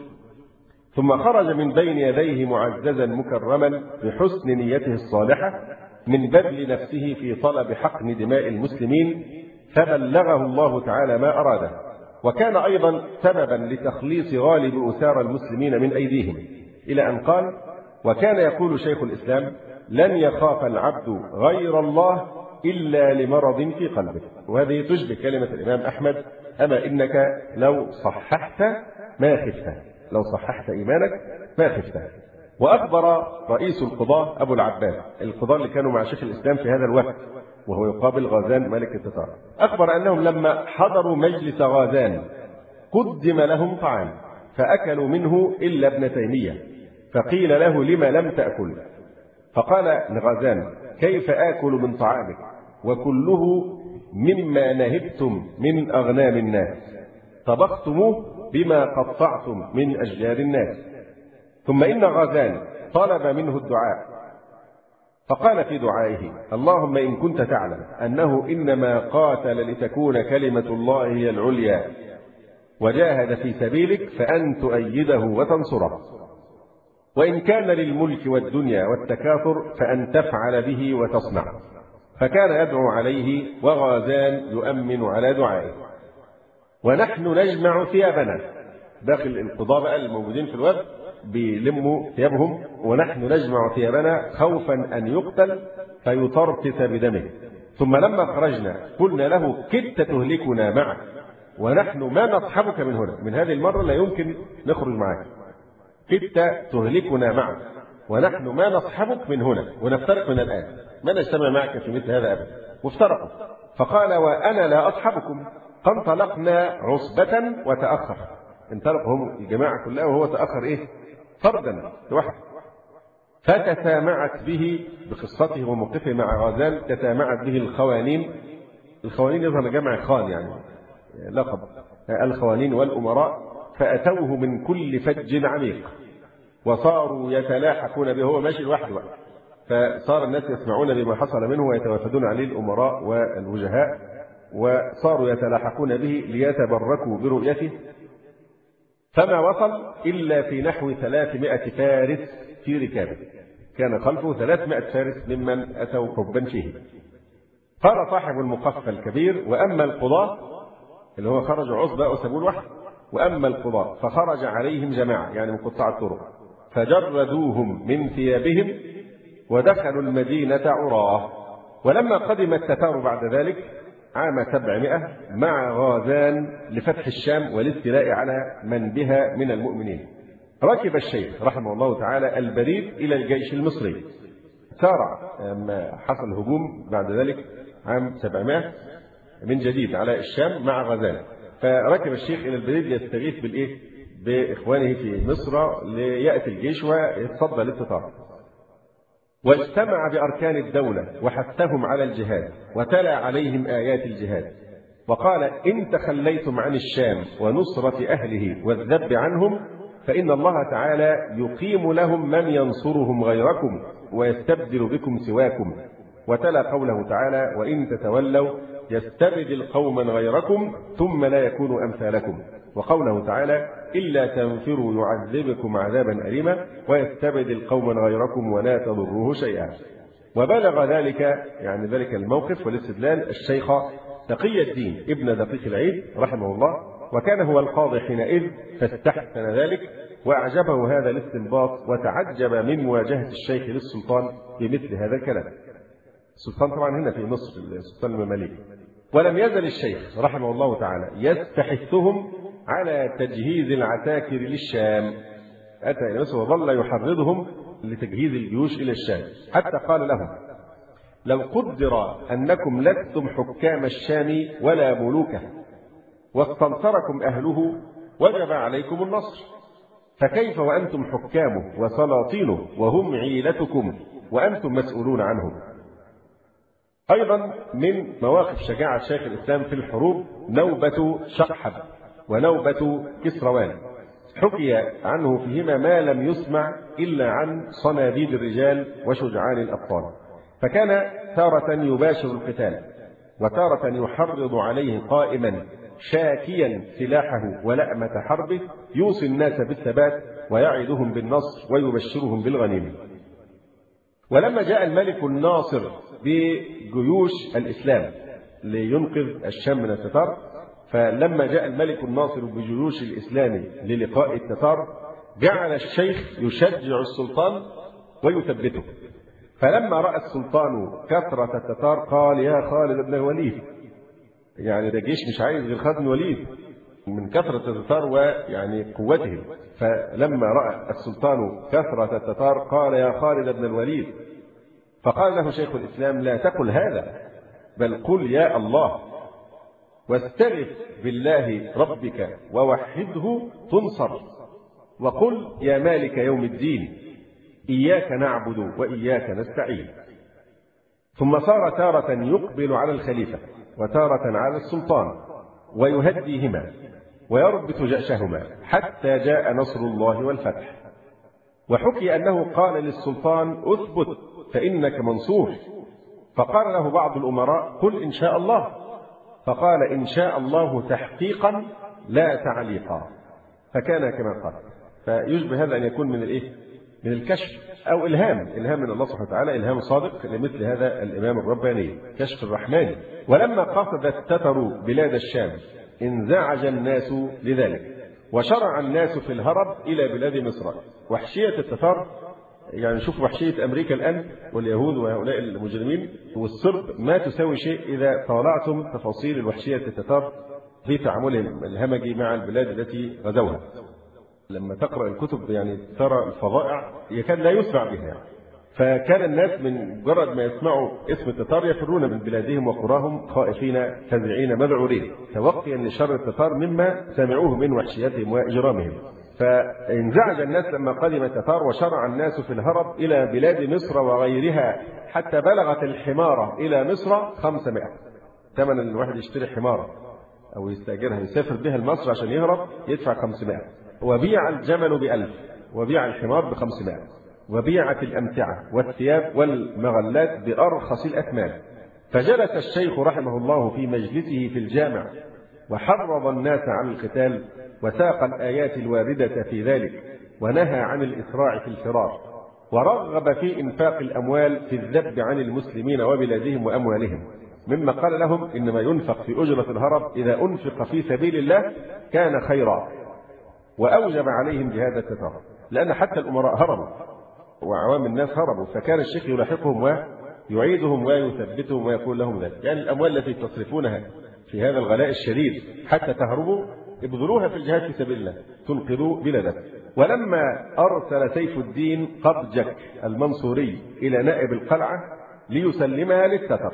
ثم خرج من بين يديه معززا مكرما بحسن نيته الصالحة من بذل نفسه في طلب حقن دماء المسلمين، فبلغه الله تعالى ما أراده، وكان أيضا سببا لتخليص غالب أسار المسلمين من أيديهم، إلى أن قال: وكان يقول شيخ الإسلام: لن يخاف العبد غير الله إلا لمرض في قلبه. وهذه تشبه كلمة الإمام أحمد: أما إنك لو صححت ما خفت، لو صححت إيمانك ما خفت. وأخبر رئيس القضاة أبو العباس، القضاة اللي كانوا مع شيخ الإسلام في هذا الوقت وهو يقابل غازان ملك التتار، أخبر أنهم لما حضروا مجلس غازان قدم لهم طعام فأكلوا منه إلا ابن تيمية، فقيل له: لما لم تأكل؟ فقال لغازان: كيف آكل من طعامك وكله مما نهبتم من أغنام الناس، طبختموه بما قطعتم من أشجار الناس. ثم إن غازان طلب منه الدعاء، فقال في دعائه: اللهم إن كنت تعلم أنه إنما قاتل لتكون كلمة الله هي العليا وجاهد في سبيلك، فأن تؤيده وتنصره، وإن كان للملك والدنيا والتكاثر فأن تفعل به وتصنع. فكان يدعو عليه، وغازان يؤمن على دعائه. ونحن نجمع ثيابنا، داخل القضاة بقى الموجودين في الوفد بيلموا ثيابهم، ونحن نجمع ثيابنا خوفا أن يقتل فيطرطس بدمه. ثم لما خرجنا قلنا له: كدت تهلكنا معك ونحن ما نصحبك من هنا، من هذه المرة لا يمكن نخرج معك، كدت تهلكنا معك ونحن ما نصحبك من هنا ونفترق من الآن، ما نجتمع معك في مثل هذا أبدا. وافترقوا. فقال: وأنا لا أصحبكم. فانطلقنا عصبة وتأخر، انطلقوا هم الجماعة كلها وهو تأخر إيه؟ فردا لوحده. فتسامعت به بقصته وموقفه مع غازان، تسامعت به الخوانين. الخوانين يظهر جمع خان، يعني لقب الخوانين والأمراء، فأتوه من كل فج عميق وصاروا يتلاحقون به، هو ماشي لوحده، فصار الناس يسمعون بما حصل منه ويتوافدون عليه الأمراء والوجهاء، وصاروا يتلاحقون به ليتبركوا برؤيته. فما وصل إلا في نحو ثلاثمائة فارس في ركابه، كان خلفه ثلاثمائة فارس ممن أتوا حبا فيه. قال صاحب المقفى الكبير: وأما القضاة اللي هو خرجوا عصبة وسابوا لوحده، وأما القضاة فخرج عليهم جماعة، يعني من قطاع الطرق، فجردوهم من ثيابهم ودخلوا المدينة عراه. ولما قدم التتار بعد ذلك عام سبعمائة مع غازان لفتح الشام والاستيلاء على من بها من المؤمنين، ركب الشيخ رحمه الله تعالى البريد إلى الجيش المصري. سارع لما حصل هجوم بعد ذلك عام سبعمائة من جديد على الشام مع غازان، فركب الشيخ إلى البريد يستغيث بالإيه؟ بإخوانه في مصر ليأتي الجيش ويتصدى للتتار. واجتمع بأركان الدولة وحثهم على الجهاد، وتلا عليهم آيات الجهاد، وقال: إن تخليتم عن الشام ونصرة أهله والذب عنهم فإن الله تعالى يقيم لهم من ينصرهم غيركم ويستبدل بكم سواكم. وتلا قوله تعالى: وإن تتولوا يستبدل قوما غيركم ثم لا يكونوا أمثالكم. وقوله تعالى: إلا تنفروا يعذبكم عذابا أليما ويستبدل قوما غيركم ولا تضروه شيئا. وبلغ ذلك، يعني ذلك الموقف والاستدلال، الشيخ تقي الدين ابن دقيق العيد رحمه الله، وكان هو القاضي حينئذ، فاستحسن ذلك وأعجبه هذا الاستنباط، وتعجب من مواجهة الشيخ للسلطان بمثل هذا الكلام. السلطان طبعا هنا في مصر السلطان المماليك. ولم يزل الشيخ رحمه الله تعالى يستحثهم على تجهيز العساكر للشام، أتى إلى مصر وظل يحرضهم لتجهيز الجيوش إلى الشام، حتى قال لهم: لو قدر أنكم لستم حكام الشام ولا ملوكه واستنصركم أهله وجب عليكم النصر، فكيف وأنتم حكامه وسلاطينه وهم عيلتكم وأنتم مسؤولون عنهم. أيضا من مواقف شجاعة شيخ الإسلام في الحروب نوبة شقحب ونوبة كسروان، حكي عنه فيهما ما لم يسمع إلا عن صناديد الرجال وشجعان الأبطال. فكان تارة يباشر القتال وتارة يحرض عليه قائما شاكيا سلاحه ولأمة حربه، يوصي الناس بالثبات ويعدهم بالنصر ويبشرهم بالغنيمة. ولما جاء الملك الناصر بجيوش الإسلام لينقذ الشام من التتار، فلما جاء الملك الناصر بجيوش الإسلام للقاء التتار، جعل الشيخ يشجع السلطان ويثبته. فلما رأى السلطان كثرة التتار قال: يا خالد بن الوليد، يعني ده جيش مش عايز غير خالد بن الوليد من كثرة التتار ويعني قوتهم. فلما رأى السلطان كثرة التتار قال: يا خالد بن الوليد. فقال له شيخ الإسلام: لا تقل هذا، بل قل يا الله، واستغث بالله ربك ووحده تنصر، وقل يا مالك يوم الدين إياك نعبد وإياك نستعين. ثم صار تارة يقبل على الخليفة وتارة على السلطان ويهديهما ويربط جأشهما حتى جاء نصر الله والفتح. وحكي أنه قال للسلطان: أثبت فإنك منصور. فقال له بعض الأمراء: قل إن شاء الله. فقال: إن شاء الله تحقيقا لا تعليقا. فكان كما قال. فيشبه هذا أن يكون من الإيه؟ من الكشف أو إلهام، إلهام من الله سبحانه وتعالى، إلهام صادق لمثل هذا الإمام الرباني، كشف الرحمن. ولما قصد التتر بلاد الشام انزعج الناس لذلك، وشرع الناس في الهرب إلى بلاد مصر. وحشية التتار، يعني شوف وحشية أمريكا الآن واليهود وهؤلاء المجرمين والصرب، ما تساوي شيء إذا طالعتم تفاصيل الوحشية التتار في تعاملهم الهمجي مع البلاد التي غزوها. لما تقرأ الكتب يعني ترى الفظائع يكاد لا يسمع بها. فكان الناس من مجرد ما يسمعوا اسم التتار يفرون من بلادهم وقراهم خائفين فزعين مذعورين، توقيا لشر التتار مما سمعوه من وحشيتهم وإجرامهم. فانزعج الناس لما قدم التتار، وشرع الناس في الهرب إلى بلاد مصر وغيرها، حتى بلغت الحمارة إلى مصر خمسمائة. ثمن الواحد يشتري حمارة أو يستأجرها يسافر بها لمصر عشان يهرب يدفع خمسمائة. وبيع الجمل بألف، وبيع الحمار بخمسمائة، وبيعت الأمتعة والثياب والمغلات بأرخص الأثمان. فجلس الشيخ رحمه الله في مجلسه في الجامع وحرض الناس عن القتال، وساق الآيات الواردة في ذلك، ونهى عن الإسراع في الفرار، ورغب في إنفاق الأموال في الذب عن المسلمين وبلادهم وأموالهم، مما قال لهم: إنما ينفق في أجرة الهرب إذا أنفق في سبيل الله كان خيرا. وأوجب عليهم جهاد التتار، لأن حتى الأمراء هربوا وعوام الناس هربوا، فكان الشيخ يلاحقهم ويعيدهم ويثبتهم ويقول لهم ذلك. يعني الأموال التي تصرفونها في هذا الغلاء الشديد حتى تهربوا ابذلوها في الجهاد في سبيل الله تنقذوا بلادكم. ولما أرسل سيف الدين قبجك المنصوري إلى نائب القلعة ليسلمها للتتر،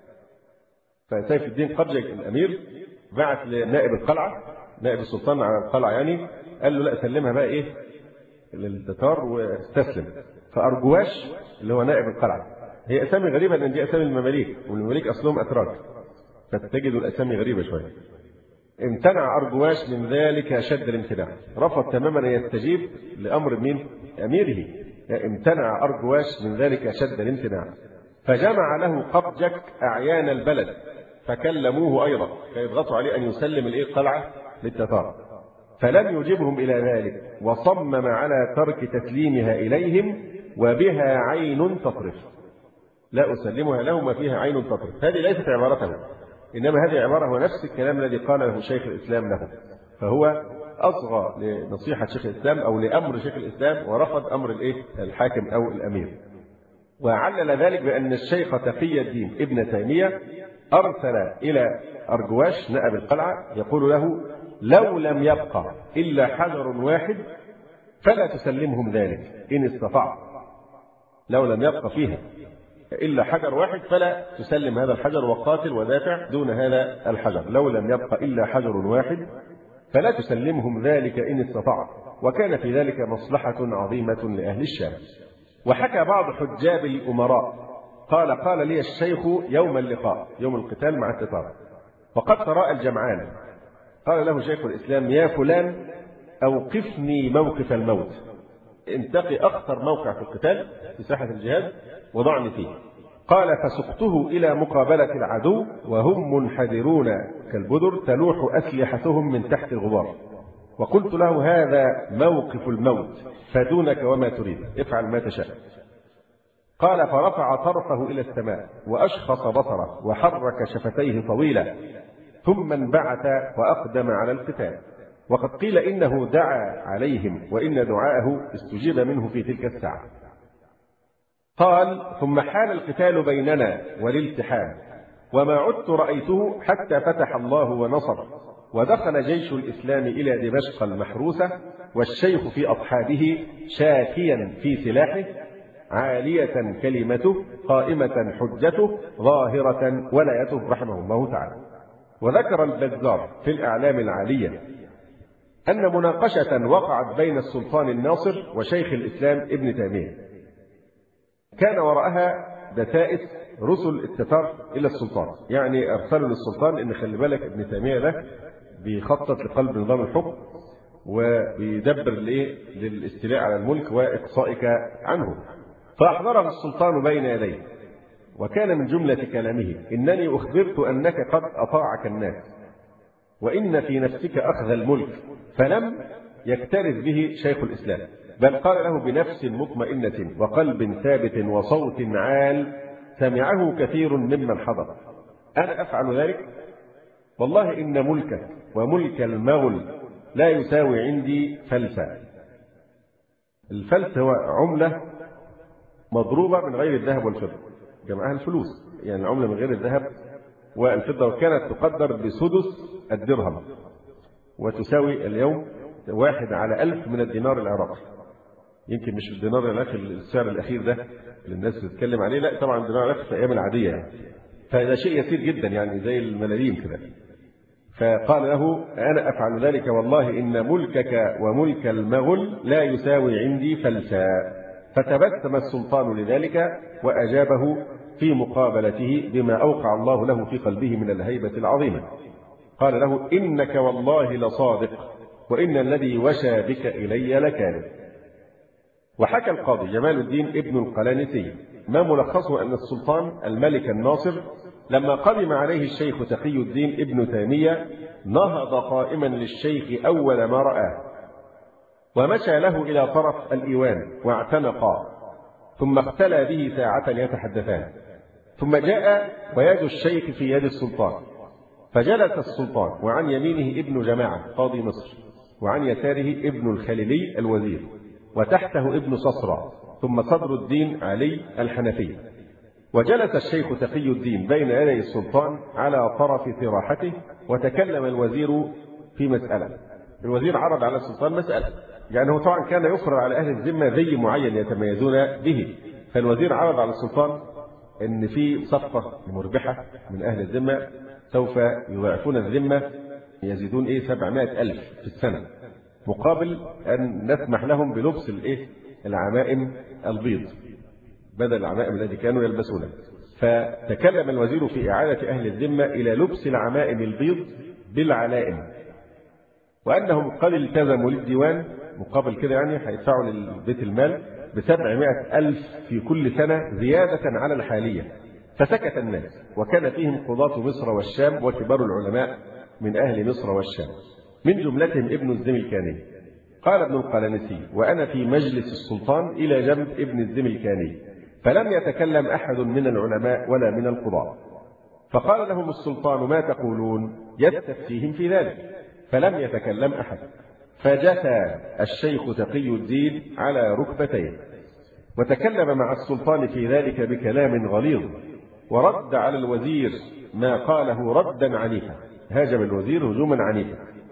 فسيف الدين قبجك الأمير بعث لنائب القلعة، نائب السلطان على القلعة يعني، قال له: لا سلمها بقى إيه للتتار واستسلم. فأرجواش اللي هو نائب القلعة، هي أسامي غريبة لأن دي أسامي المماليك، والمماليك أصلهم أتراك، فتجدوا الأسامي غريبة شوية. امتنع أرجواش من ذلك شد الامتناع، رفض تماما أن يستجيب لأمر مين؟ أميره. يعني امتنع أرجواش من ذلك شد الامتناع. فجمع له قبجك أعيان البلد فكلموه أيضا فيضغطوا عليه أن يسلم القلعة للتتار، فلم يجبهم إلى ذلك، وصمم على ترك تسليمها إليهم، وبها عين تطرف. لا أسلمها لهم وفيها عين تطرف. هذه ليست عبارته، إنما هذه عبارة هو نفس الكلام الذي قاله شيخ الإسلام له. فهو أصغى لنصيحة شيخ الإسلام أو لأمر شيخ الإسلام، ورفض أمر الإيه؟ الحاكم أو الأمير. وعلل ذلك بأن الشيخ تقي الدين ابن تيمية أرسل إلى أرجواش نائب القلعة يقول له: لو لم يبقى إلا حجر واحد فلا تسلمهم ذلك إن استطعت. لو لم يبق فيها إلا حجر واحد فلا تسلم هذا الحجر وقاتل ودافع دون هذا الحجر. لو لم يبق إلا حجر واحد فلا تسلمهم ذلك إن استطعت. وكان في ذلك مصلحة عظيمة لأهل الشام. وحكى بعض حجاب الأمراء قال قال لي الشيخ يوم اللقاء، يوم القتال مع التتار، وقد تراءى الجمعان، قال له شيخ الإسلام يا فلان أوقفني موقف الموت، انتقي أخطر موقع في القتال في ساحة الجهاد وضعني فيه. قال فسقته إلى مقابلة العدو وهم منحدرون كالبدر تلوح أسلحتهم من تحت الغبار، وقلت له هذا موقف الموت فدونك وما تريد، افعل ما تشاء. قال فرفع طرفه إلى السماء وأشخص بصره وحرك شفتيه طويلة ثم انبعث وأقدم على القتال. وقد قيل إنه دعا عليهم وإن دعاءه استجيب منه في تلك الساعة. قال ثم حال القتال بيننا والالتحام وما عدت رأيته حتى فتح الله ونصر، ودخل جيش الإسلام إلى دمشق المحروسة والشيخ في أصحابه شاكيا في سلاحه، عالية كلمته قائمة حجته ظاهرة ولايته رحمه الله تعالى. وذكر البزار في الأعلام العالية أن مناقشة وقعت بين السلطان الناصر وشيخ الإسلام ابن تيمية كان وراءها دسائس رسل التتار إلى السلطان، يعني أرسلوا للسلطان إن خلي بالك ابن تيمية ده بيخطط لقلب نظام الحكم وبيدبر للاستيلاء على الملك وإقصائك عنه. فأحضره السلطان بين يديه وكان من جملة كلامه إنني أخبرت أنك قد أطاعك الناس وإن في نفسك أخذ الملك، فلم يكترث به شيخ الإسلام بل قال له بنفس مطمئنة وقلب ثابت وصوت عال سمعه كثير ممن حضر أنا أفعل ذلك والله إن ملكك وملك المغل لا يساوي عندي فلسا. الفلس هو عملة مضروبة من غير الذهب والفضة، جمعها الفلوس، يعني العملة من غير الذهب والفضة، وكانت تقدر بسدس الدرهم وتساوي اليوم واحد على ألف من الدينار العراقي. يمكن مش الدينار العراقي السعر الأخير ده اللي الناس بتتكلم عليه، لا طبعا الدينار العراقي في الأيام العادية يعني. فهذا شيء يسير جدا يعني زي الملايين كده. فقال له أنا أفعل ذلك والله إن ملكك وملك المغل لا يساوي عندي فلسا. فتبسم السلطان لذلك وأجابه في مقابلته بما أوقع الله له في قلبه من الهيبة العظيمة. قال له إنك والله لصادق وإن الذي وشى بك إلي لكاذب. وحكى القاضي جمال الدين ابن القلانسي ما ملخصه أن السلطان الملك الناصر لما قدم عليه الشيخ تقي الدين ابن تيمية نهض قائما للشيخ أول ما رآه ومشى له إلى طرف الإيوان واعتنقا، ثم اختلى به ساعة يتحدثان، ثم جاء ويد الشيخ في يد السلطان، فجلس السلطان وعن يمينه ابن جماعة قاضي مصر وعن يساره ابن الخليلي الوزير وتحته ابن صصرى ثم صدر الدين علي الحنفي. وجلس الشيخ تقي الدين بين يدي السلطان على طرف فراحته وتكلم الوزير في مسألة. الوزير عرض على السلطان مسألة، يعني هو طبعا كان يفرض على أهل الذمة ذي معين يتميزون به، فالوزير عرض على السلطان أن في صفقة مربحة من أهل الذمة سوف يضاعفون الذمة يزيدون إيه سبعمائة ألف في السنة مقابل أن نسمح لهم بلبس الإيه العمائم البيض بدل العمائم التي كانوا يلبسونها. فتكلم الوزير في إعادة أهل الذمة إلى لبس العمائم البيض بالعلائم، وأنهم قد التزموا للديوان مقابل كده يعني هيدفعوا للبيت المال بسبعمائة ألف في كل سنة زيادة على الحالية. فسكت الناس وكان فيهم قضاة مصر والشام وكبار العلماء من أهل مصر والشام من جملتهم ابن الزملكاني. قال ابن القلانسي وأنا في مجلس السلطان إلى جنب ابن الزملكاني فلم يتكلم أحد من العلماء ولا من القضاة، فقال لهم السلطان ما تقولون يستفتيهم في ذلك فلم يتكلم أحد. فجثى الشيخ تقي الدين على ركبتيه وتكلم مع السلطان في ذلك بكلام غليظ ورد على الوزير ما قاله ردا عنيفا، هاجم الوزير هجوما عنيفا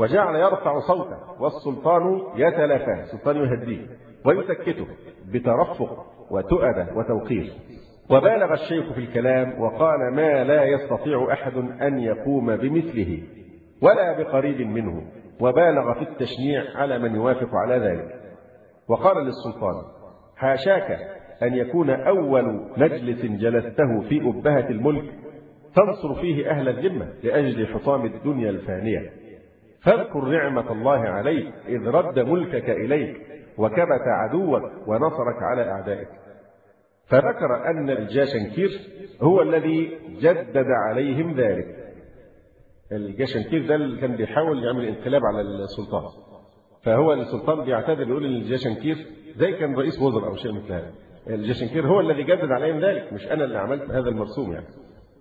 وجعل يرفع صوته والسلطان يتلافاه، السلطان يهديه ويسكته بترفق وتؤدة وتوقير. وبالغ الشيخ في الكلام وقال ما لا يستطيع أحد أن يقوم بمثله ولا بقريب منه، وبالغ في التشنيع على من يوافق على ذلك. وقال للسلطان حاشاك أن يكون أول مجلس جلسته في أبهة الملك تنصر فيه أهل الذمة لأجل حطام الدنيا الفانية، فاذكر نعمة الله عليك إذ رد ملكك إليك وكبت عدوك ونصرك على أعدائك. فذكر أن الجاشنكير هو الذي جدد عليهم ذلك. الجاشنكير ده اللي كان بيحاول يعمل انقلاب على السلطان، فهو السلطان بيعتذر يقول ان الجاشنكير زي كان رئيس وزراء او شيء مثل هذا، الجاشنكير هو الذي جدد عليهم ذلك، مش انا اللي عملت هذا المرسوم يعني.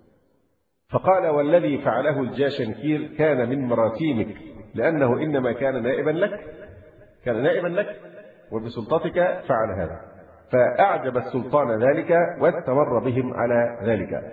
فقال والذي فعله الجاشنكير كان من مراسيمك، لانه انما كان نائبا لك، كان نائبا لك وبسلطتك فعل هذا. فاعجب السلطان ذلك واستمر بهم على ذلك.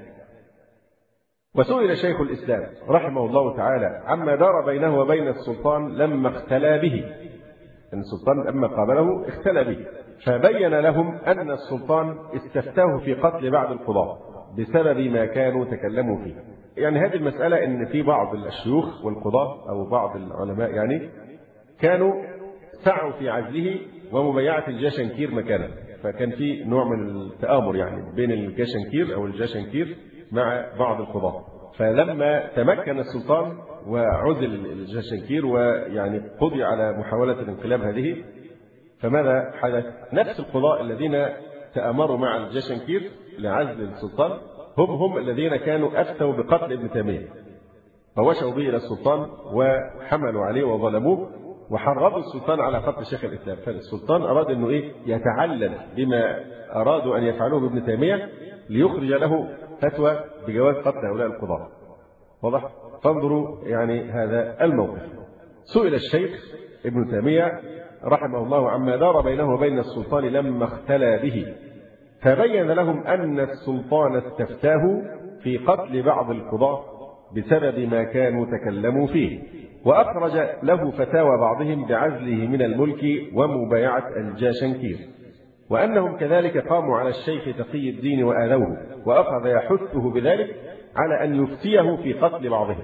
وسئل شيخ الإسلام رحمه الله تعالى عما دار بينه وبين السلطان لما اختلى به، أن السلطان لما قابله اختلى به، فبين لهم أن السلطان استفتاه في قتل بعض القضاة بسبب ما كانوا تكلموا فيه. يعني هذه المسألة إن في بعض الشيوخ والقضاة أو بعض العلماء يعني كانوا سعوا في عزله ومبايعة الجاشنكير مكانه، فكان في نوع من التآمر يعني بين الجاشنكير أو الجاشنكير مع بعض القضاة. فلما تمكن السلطان وعزل الجاشنكير ويعني قضي على محاولة الانقلاب هذه، فماذا حدث؟ نفس القضاة الذين تآمروا مع الجاشنكير لعزل السلطان هم هم الذين كانوا أفتوا بقتل ابن تيمية، فوشوا به إلى السلطان وحملوا عليه وظلموه وحرضوا السلطان على قتل شيخ الإسلام. فالسلطان أراد أنه إيه؟ يتعلل بما أرادوا أن يفعلوه بابن تيمية ليخرج له فتوى بجواز قتل هؤلاء القضاة. واضح؟ فانظروا يعني هذا الموقف. سئل الشيخ ابن تيمية رحمه الله عما دار بينه وبين السلطان لما اختلى به، فبين لهم أن السلطان استفتاه في قتل بعض القضاة بسبب ما كانوا تكلموا فيه، وأخرج له فتاوى بعضهم بعزله من الملك ومبايعة الجاشنكير، وأنهم كذلك قاموا على الشيخ تقي الدين وآذوه، وأخذ يحثه بذلك على أن يفتيه في قتل بعضهم،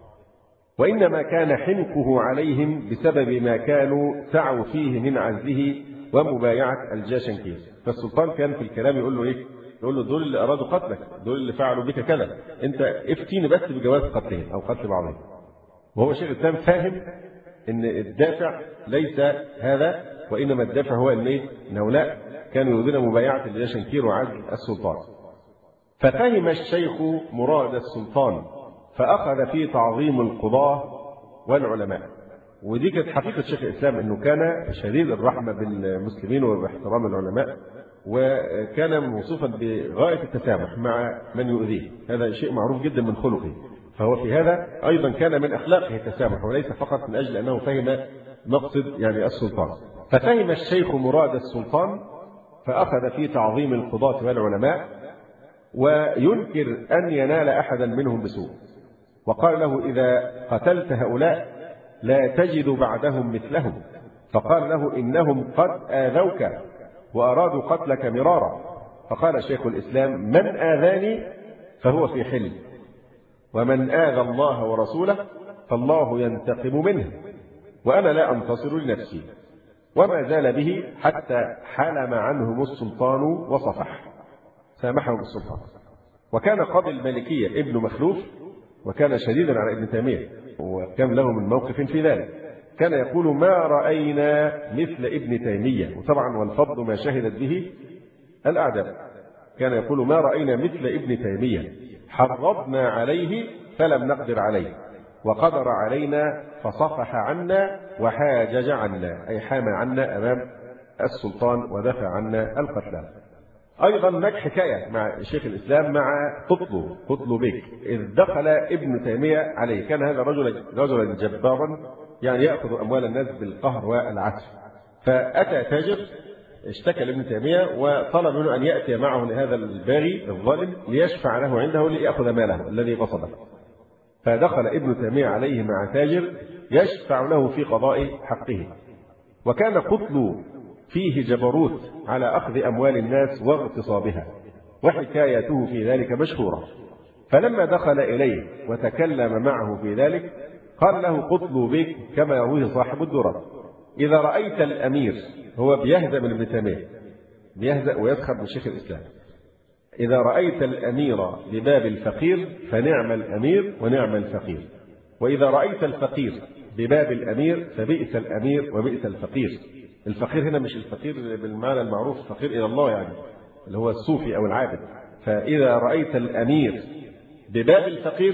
وإنما كان حنكه عليهم بسبب ما كانوا سعوا فيه من عزله ومبايعة الجاشنكير. فالسلطان كان في الكلام يقول له إيه؟ يقول له دول اللي أرادوا قتلك، دول اللي فعلوا بك كذا، أنت افتيني بس بجواز قتلهم أو قتل بعضهم. وهو شيخ الإسلام فاهم إن الدافع ليس هذا، وإنما الدافع هو إن إيه؟ إنه لا، كانوا يريدون مبايعة الجاشنكير وعزل السلطان. ففهم الشيخ مراد السلطان فأخذ في تعظيم القضاة والعلماء. ودي كانت حقيقة شيخ الإسلام، أنه كان شديد الرحمة بالمسلمين وباحترام العلماء، وكان موصوفا بغاية التسامح مع من يؤذيه، هذا شيء معروف جدا من خلقه. فهو في هذا أيضا كان من أخلاقه التسامح، وليس فقط من أجل أنه فهم مقصد يعني السلطان. ففهم الشيخ مراد السلطان فأخذ في تعظيم القضاة والعلماء، وينكر أن ينال أحدا منهم بسوء، وقال له إذا قتلت هؤلاء لا تجد بعدهم مثلهم. فقال له إنهم قد آذوك وأرادوا قتلك مرارا. فقال شيخ الإسلام من آذاني فهو في حل، ومن آذى الله ورسوله فالله ينتقم منه، وأنا لا أنتصر لنفسي. وما زال به حتى حلم عنهم السلطان وصفح، سامحهم السلطان. وكان قاضي المالكية ابن مخلوف، وكان شديدا على ابن تيمية، وكان له من موقف في ذلك. كان يقول ما رأينا مثل ابن تيمية، وطبعا والفضل ما شهدت به الأعداء. كان يقول ما رأينا مثل ابن تيمية، حرضنا عليه فلم نقدر عليه، وقدر علينا فصفح عنا وحاجج عنا، أي حامى عنا أمام السلطان ودفع عنا القتلى. أيضا هناك حكاية مع شيخ الإسلام مع قطلو قطلو بيك، إذ دخل ابن تيمية عليه. كان هذا رجل رجلا جبارا، يعني يأخذ أموال الناس بالقهر والعسف. فأتى تاجر اشتكى لابن تيمية وطلب منه أن يأتي معه لهذا الباغي الظالم ليشفع له عنده ليأخذ ماله الذي غصبه. فدخل ابن تيمية عليه مع تاجر يشفع له في قضاء حقه، وكان قتل فيه جبروت على أخذ أموال الناس واغتصابها، وحكايته في ذلك مشهورة. فلما دخل إليه وتكلم معه في ذلك قال له: قتل بك كما يرويه صاحب الدرر. إذا رأيت الأمير، هو بيهزأ من ابن تيمية، بيهزأ ويسخر من شيخ الإسلام، إذا رأيت الأمير بباب الفقير فنعم الأمير ونعم الفقير، وإذا رأيت الفقير بباب الأمير فبئس الأمير وبئس الفقير. الفقير هنا مش الفقير بالمعنى المعروف، فقير إلى الله يعني اللي هو الصوفي أو العابد. فإذا رأيت الأمير بباب الفقير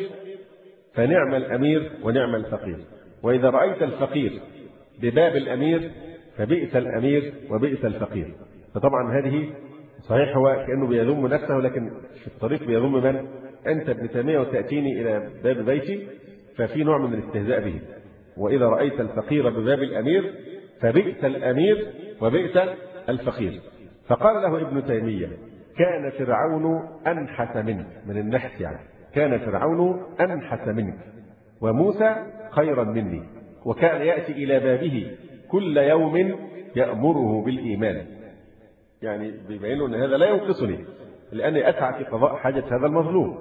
فنعم الأمير ونعم الفقير، وإذا رأيت الفقير بباب الأمير فبئس الأمير وبئس الفقير. فطبعا هذه صحيح هو كأنه بيذم نفسه، لكن في الطريق بيذم من؟ أنت ابن تيمية وتأتيني إلى باب بيتي، ففي نوع من الاستهزاء به. وإذا رأيت الفقير بباب الأمير فبئس الأمير وبئس الفقير. فقال له ابن تيمية: كان فرعون أنحس منك، من النحس يعني، كان فرعون أنحس منك وموسى خيرا مني، وكان يأتي إلى بابه كل يوم يأمره بالإيمان. يعني بيبين له أن هذا لا ينقصني لأني أسعى في قضاء حاجة هذا المظلوم.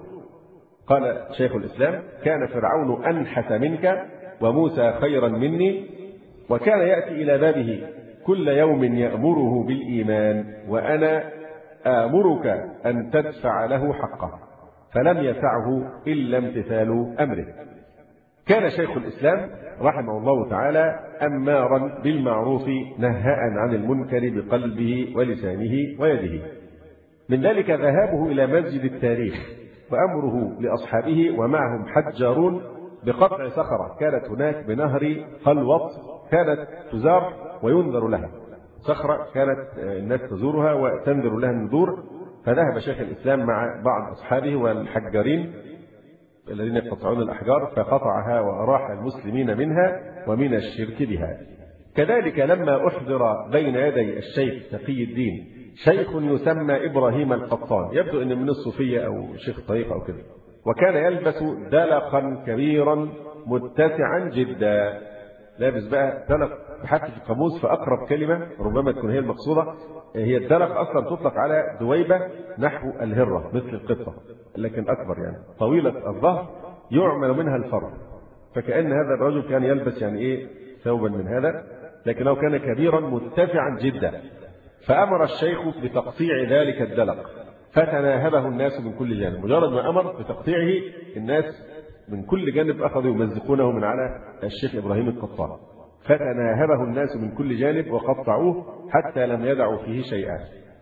قال شيخ الإسلام: كان فرعون أنحس منك وموسى خيرا مني، وكان يأتي إلى بابه كل يوم يأمره بالإيمان، وأنا آمرك أن تدفع له حقه، فلم يسعه إلا امتثال أمره. كان شيخ الإسلام رحمه الله تعالى أمارا بالمعروف نهاء عن المنكر بقلبه ولسانه ويده. من ذلك ذهابه إلى مسجد التاريخ وأمره لأصحابه ومعهم حجارون بقطع صخرة كانت هناك بنهر خلوط، كانت تزار وينذر لها، صخرة كانت الناس تزورها وتنذر لها النذور. فذهب شيخ الإسلام مع بعض أصحابه والحجارين الذين يقطعون الأحجار فقطعها وأراح المسلمين منها ومن الشرك بها. كذلك لما أحضر بين يدي الشيخ تقي الدين شيخ يسمى إبراهيم القطان، يبدو أن من الصوفية أو شيخ طريقة أو كده، وكان يلبس دلقا كبيرا متسعا جدا. لابس بقى دلق، حتى في القاموس فأقرب كلمة ربما تكون هي المقصودة، هي الدلق أصلا تطلق على دويبة نحو الهرة مثل القطة، لكن أكبر يعني طويلة الظهر يعمل منها الفرد. فكأن هذا الرجل كان يلبس يعني إيه ثوبا من هذا، لكنه كان كبيرا مرتفعا جدا. فأمر الشيخ بتقطيع ذلك الدلق فتناهبه الناس من كل جانب. مجرد ما أمر بتقطيعه الناس من كل جانب أخذوا يمزقونه من على الشيخ إبراهيم القطان، فتناهبه الناس من كل جانب وقطعوه حتى لم يدعوا فيه شيئا.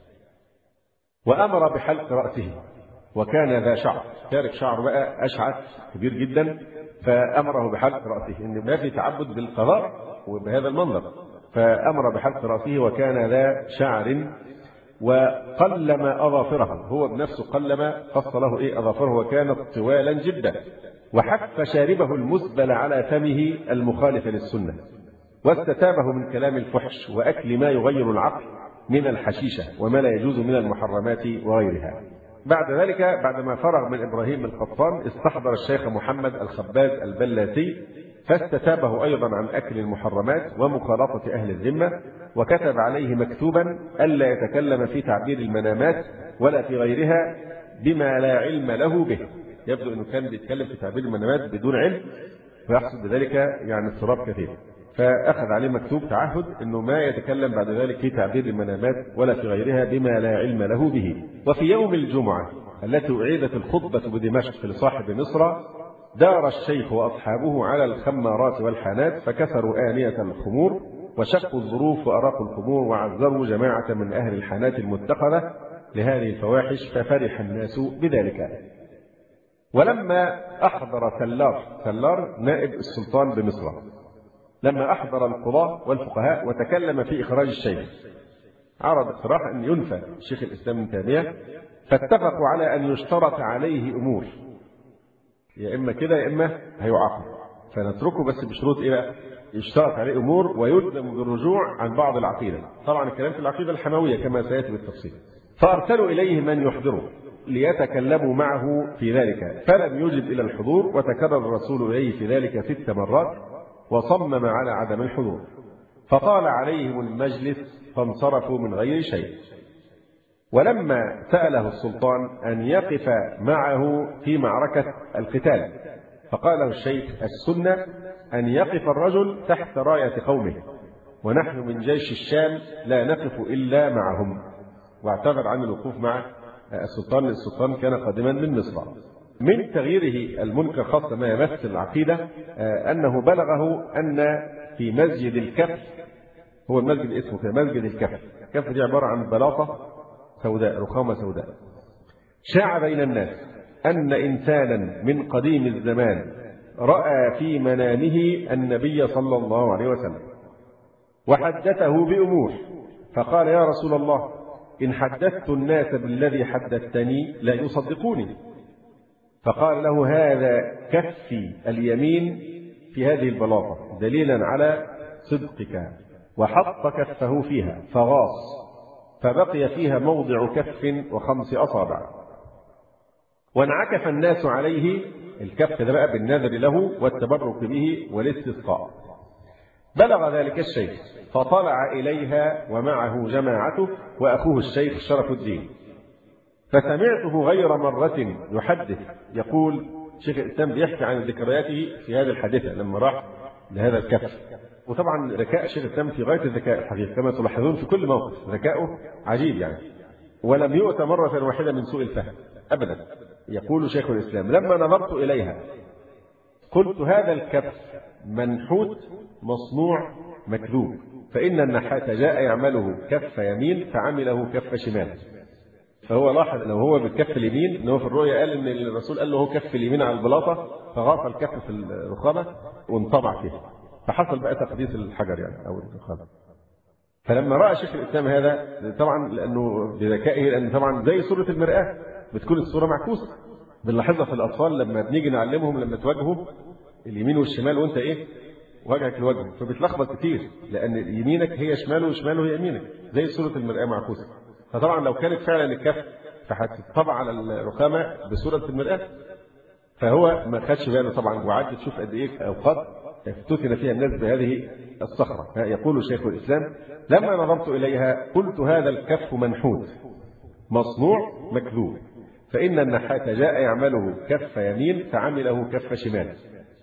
وأمر بحلق رأسه، وكان ذا شعر، تارك شعر بقى أشعث كبير جدا، فأمره بحلق رأسه، إن ما في تعبد بالقضاء وبهذا المنظر، فأمر بحلق رأسه وكان ذا شعر. وقلم أظافره، هو بنفسه قلم قص له إيه أظافره وكانت طوالا جدا. وحف شاربه المسبل على فمه المخالف للسنة، واستتابه من كلام الفحش وأكل ما يغير العقل من الحشيشة وما لا يجوز من المحرمات وغيرها. بعد ذلك بعدما فرغ من إبراهيم القطان استحضر الشيخ محمد الخباز البلاتي فاستتابه أيضا عن أكل المحرمات ومخالطة أهل الذمة، وكتب عليه مكتوبا ألا يتكلم في تعبير المنامات ولا في غيرها بما لا علم له به. يبدو أنه كان بيتكلم في تعبير المنامات بدون علم، ويحصل بذلك يعني اضطراب كثير، فأخذ عليه مكتوب تعهد أنه ما يتكلم بعد ذلك في تعبير المنامات ولا في غيرها بما لا علم له به. وفي يوم الجمعة التي أعيدت الخطبة بدمشق لصاحب مصر دار الشيخ وأصحابه على الخمارات والحانات فكسروا آنية الخمور وشقوا الظروف وأراقوا الخمور وعذروا جماعة من أهل الحانات المتخذة لهذه الفواحش، ففرح الناس بذلك. ولما أحضر سلار، سلار نائب السلطان بمصر، لما أحضر القضاة والفقهاء وتكلم في إخراج الشيخ، عرض اقتراح أن ينفى شيخ الإسلام ابن تيمية، فاتفقوا على أن يشترط عليه أمور، يا إما كده يا إما هيعاقب، فنتركه بس بشروط إيه بقى؟ يشترط عليه أمور ويلزم بالرجوع عن بعض العقيدة. طبعا الكلام في العقيدة الحموية كما سيأتي بالتفصيل. فأرسلوا إليه من يحضره، ليتكلموا معه في ذلك، فلم يجب إلى الحضور، وتكرر الرسول إليه في ذلك ست مرات وصمم على عدم الحضور، فطال عليهم المجلس فانصرفوا من غير شيء. ولما سأله السلطان أن يقف معه في معركة القتال، فقال له الشيخ: السنة أن يقف الرجل تحت راية قومه، ونحن من جيش الشام لا نقف إلا معهم. واعتذر عن الوقوف مع السلطان، السلطان كان قادما من مصر. من تغييره المنكر خاصة ما يمس العقيدة أنه بلغه أن في مسجد الكف، هو المسجد اسمه كده مسجد الكف، الكف دي عبارة عن بلاطة سوداء، رخامة سوداء، شاع بين الناس أن إنسانا من قديم الزمان رأى في منامه النبي صلى الله عليه وسلم وحدثه بأمور، فقال: يا رسول الله، إن حدثت الناس بالذي حدثتني لا يصدقوني. فقال له: هذا كفي اليمين في هذه البلاطة دليلا على صدقك. وحط كفه فيها فغاص، فبقي فيها موضع كف وخمس أصابع، وانعكف الناس عليه، الكف ده بقى بالنذر له والتبرك به والاستسقاء. بلغ ذلك الشيخ فطلع إليها ومعه جماعته وأخوه الشيخ شرف الدين، فسمعته غير مرة يحدث يقول، شيخ الإسلام بيحكي عن ذكرياته في هذه الحادثة لما راح لهذا الكف. وطبعا ذكاء شيخ الإسلام في غاية الذكاء الحقيقي كما تلاحظون في كل موقف، ذكاؤه عجيب يعني، ولم يؤت مرة واحدة من سوء الفهم أبدا. يقول شيخ الإسلام: لما نظرت إليها قلت هذا الكف منحوت مصنوع مكذوب، فإن النحات جاء يعمله كف يمين فعمله كف شمال. فهو لاحظ لو هو بالكف اليمين، انه في الرؤيا قال ان الرسول قال له هو كف اليمين على البلاطه، فغاص الكف في الرخامه وانطبع فيها، فحصل بقى تقديس الحجر يعني او الرخامه. فلما راى شيخ الاسلام هذا، طبعا لانه بذكائه، لان طبعا زي صوره المرآه بتكون الصوره معكوسه، بنلاحظها في الاطفال لما بنيجي نعلمهم لما تواجهوا اليمين والشمال وانت ايه وجهك الوجه، فبتلخبط كتير لان يمينك هي شماله وشماله هي يمينك، زي صوره المرآه معكوسه. فطبعا لو كانت فعلا الكف فهتطبع على الرخامه بصوره المرآه، فهو ما خدش باله طبعا، وعد تشوف قد ايه اوقات افتتن فيها الناس بهذه الصخره. يقول شيخ الاسلام: لما نظرت اليها قلت هذا الكف منحوت مصنوع مكذوب، فان النحات جاء يعمله كف يمين فعمله كف شمال،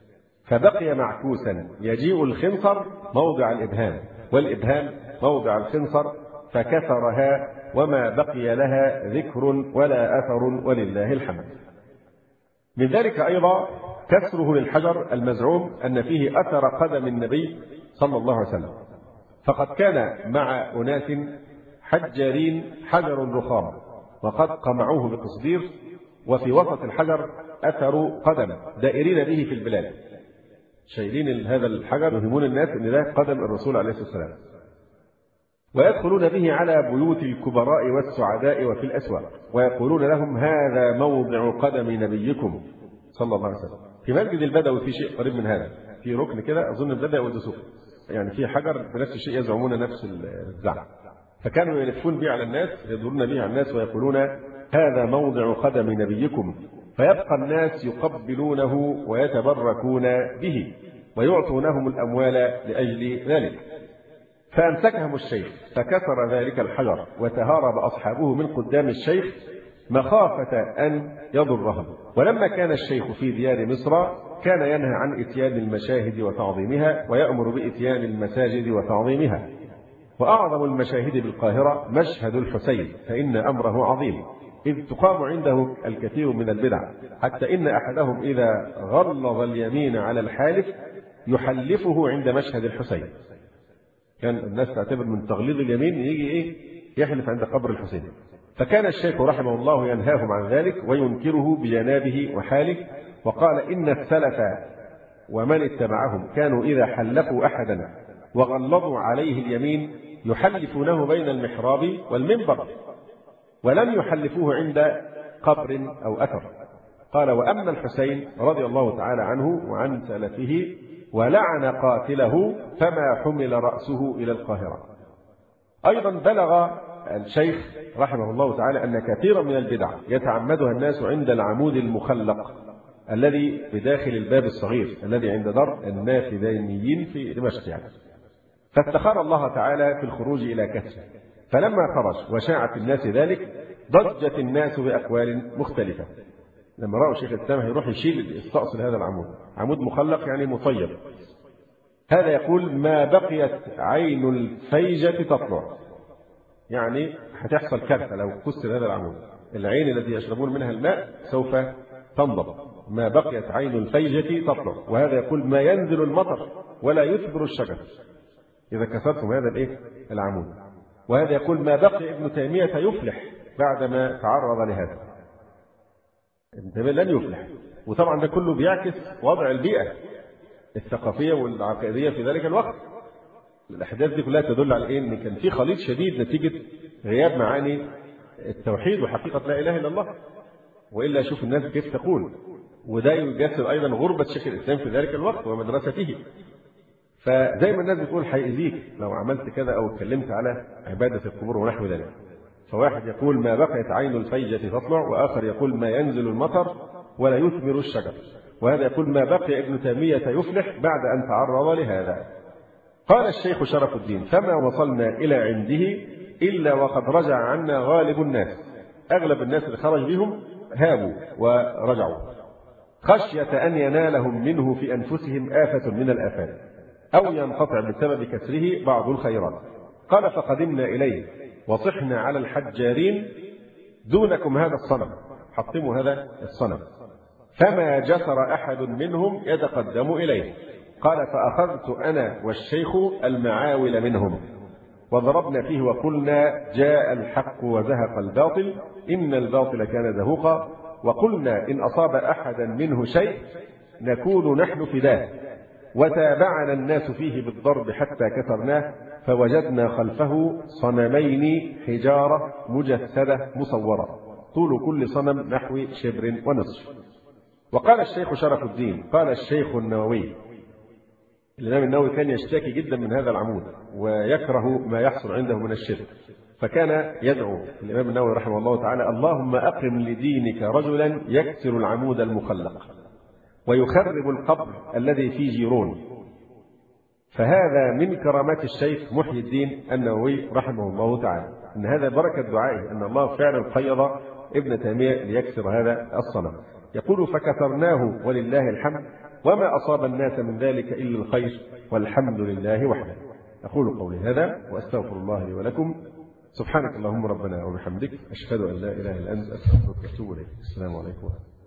فبقي معكوسا يجيء الخنصر موضع الابهام والابهام موضع الخنصر، فكسرها وما بقي لها ذكر ولا أثر ولله الحمد. من ذلك أيضا كسره للحجر المزعوم أن فيه أثر قدم النبي صلى الله عليه وسلم، فقد كان مع أناس حجارين حجر رخام وقد قمعوه بقصدير، وفي وسط الحجر أثر قدم دائرين به في البلاد، شايلين هذا الحجر يهمون الناس أن ده قدم الرسول عليه الصلاة والسلام، ويدخلون به على بيوت الكبراء والسعداء وفي الأسواق، ويقولون لهم هذا موضع قدم نبيكم صلى الله عليه وسلم. في مسجد البدوي في شيء قريب من هذا، في ركن كده أظن البدوي والدسوق، يعني في حجر بنفس الشيء يزعمون نفس الزعم، فكانوا يلفون به على الناس، يدورون به على الناس ويقولون هذا موضع قدم نبيكم، فيبقى الناس يقبلونه ويتبركون به ويعطونهم الأموال لأجل ذلك. فأمسكهم الشيخ فكسر ذلك الحجر، وتهارب أصحابه من قدام الشيخ مخافة أن يضرهم. ولما كان الشيخ في ديار مصر كان ينهى عن إتيان المشاهد وتعظيمها، ويأمر بإتيان المساجد وتعظيمها. وأعظم المشاهد بالقاهرة مشهد الحسين، فإن أمره عظيم، إذ تقام عنده الكثير من البدع، حتى إن أحدهم إذا غلظ اليمين على الحالف يحلفه عند مشهد الحسين. كان الناس تعتبر من تغليظ اليمين يجي إيه يحلف عند قبر الحسين. فكان الشيخ رحمه الله ينهاهم عن ذلك وينكره بجنابه وحاله، وقال إن السلف ومن اتبعهم كانوا إذا حلفوا أحدا وغلظوا عليه اليمين يحلفونه بين المحراب والمنبر، ولم يحلفوه عند قبر أو أثر. قال: وأما الحسين رضي الله تعالى عنه وعن سلفه ولعن قاتله فما حمل رأسه إلى القاهرة. أيضا بلغ الشيخ رحمه الله تعالى أن كثيرا من البدع يتعمدها الناس عند العمود المخلق الذي بداخل الباب الصغير الذي عند دار النافذينيين في دمشق يعني. فافتخر الله تعالى في الخروج إلى كسره، فلما خرج وشاع في الناس ذلك ضجت الناس بأقوال مختلفة. لما رأوا شيخ الإسلام هيروح يشيل يستأصل هذا العمود، عمود مخلق يعني مطيب، هذا يقول ما بقيت عين الفيجة تطلع، يعني هتحصل كارثة لو كسر هذا العمود، العين التي يشربون منها الماء سوف تنضب، ما بقيت عين الفيجة تطلع. وهذا يقول ما ينزل المطر ولا يثمر الشجر إذا كسرتم هذا الإيه العمود. وهذا يقول ما بقي ابن تيمية يفلح بعدما تعرض لهذا، ابن تيمية لن يفلح. وطبعا ده كله بيعكس وضع البيئة الثقافية والعقائدية في ذلك الوقت. الأحداث دي كلها تدل على إيه؟ إن كان في خليط شديد نتيجة غياب معاني التوحيد وحقيقة لا إله إلا الله، وإلا شوف الناس كيف تقول. وده يجسر أيضا غربة شيخ الإسلام في ذلك الوقت ومدرسته. فزي ما الناس بتقول هيأذيك لو عملت كذا أو اتكلمت على عبادة القبور ونحو ذلك. فواحد يقول ما بقيت عين الفيجة تطلع، وآخر يقول ما ينزل المطر ولا يثمر الشجر، وهذا يقول ما بقي ابن تيمية يفلح بعد أن تعرض لهذا. قال الشيخ شرف الدين فما وصلنا إلى عنده إلا وقد رجع عنا غالب الناس، أغلب الناس اللي خرج بهم هابوا ورجعوا خشية أن ينالهم منه في أنفسهم آفة من الآفات أو ينقطع بسبب كسره بعض الخيرات. قال فقدمنا إليه وصحنا على الحجارين دونكم هذا الصنم، حطموا هذا الصنم، فما جسر أحد منهم يتقدم إليه. قال فأخذت أنا والشيخ المعاول منهم وضربنا فيه وقلنا جاء الحق وزهق الباطل إن الباطل كان زهوقا، وقلنا إن أصاب أحدا منه شيء نكون نحن فداه، وتابعنا الناس فيه بالضرب حتى كسرناه فوجدنا خلفه صنمين حجارة مجسدة مصورة طول كل صنم نحو شبر ونصف. وقال الشيخ شرف الدين قال الشيخ النووي، الإمام النووي كان يشتكي جدا من هذا العمود ويكره ما يحصل عنده من الشرك، فكان يدعو الإمام النووي رحمه الله تعالى اللهم أقم لدينك رجلا يكسر العمود المخلق ويخرب القبر الذي في جيرون. فهذا من كرامات الشيخ محي الدين النووي رحمه الله تعالى، أن هذا بركة دعائه أن الله فعلا قيض ابن تيمية ليكسر هذا الصنم. يقول فكسرناه ولله الحمد وما أصاب الناس من ذلك إلا الخير والحمد لله وحده. أقول قولي هذا وأستغفر الله لي ولكم. سبحانك اللهم ربنا وبحمدك أشهد أن لا إله إلا أنت أستغفرك وأتوب إليك. السلام عليكم.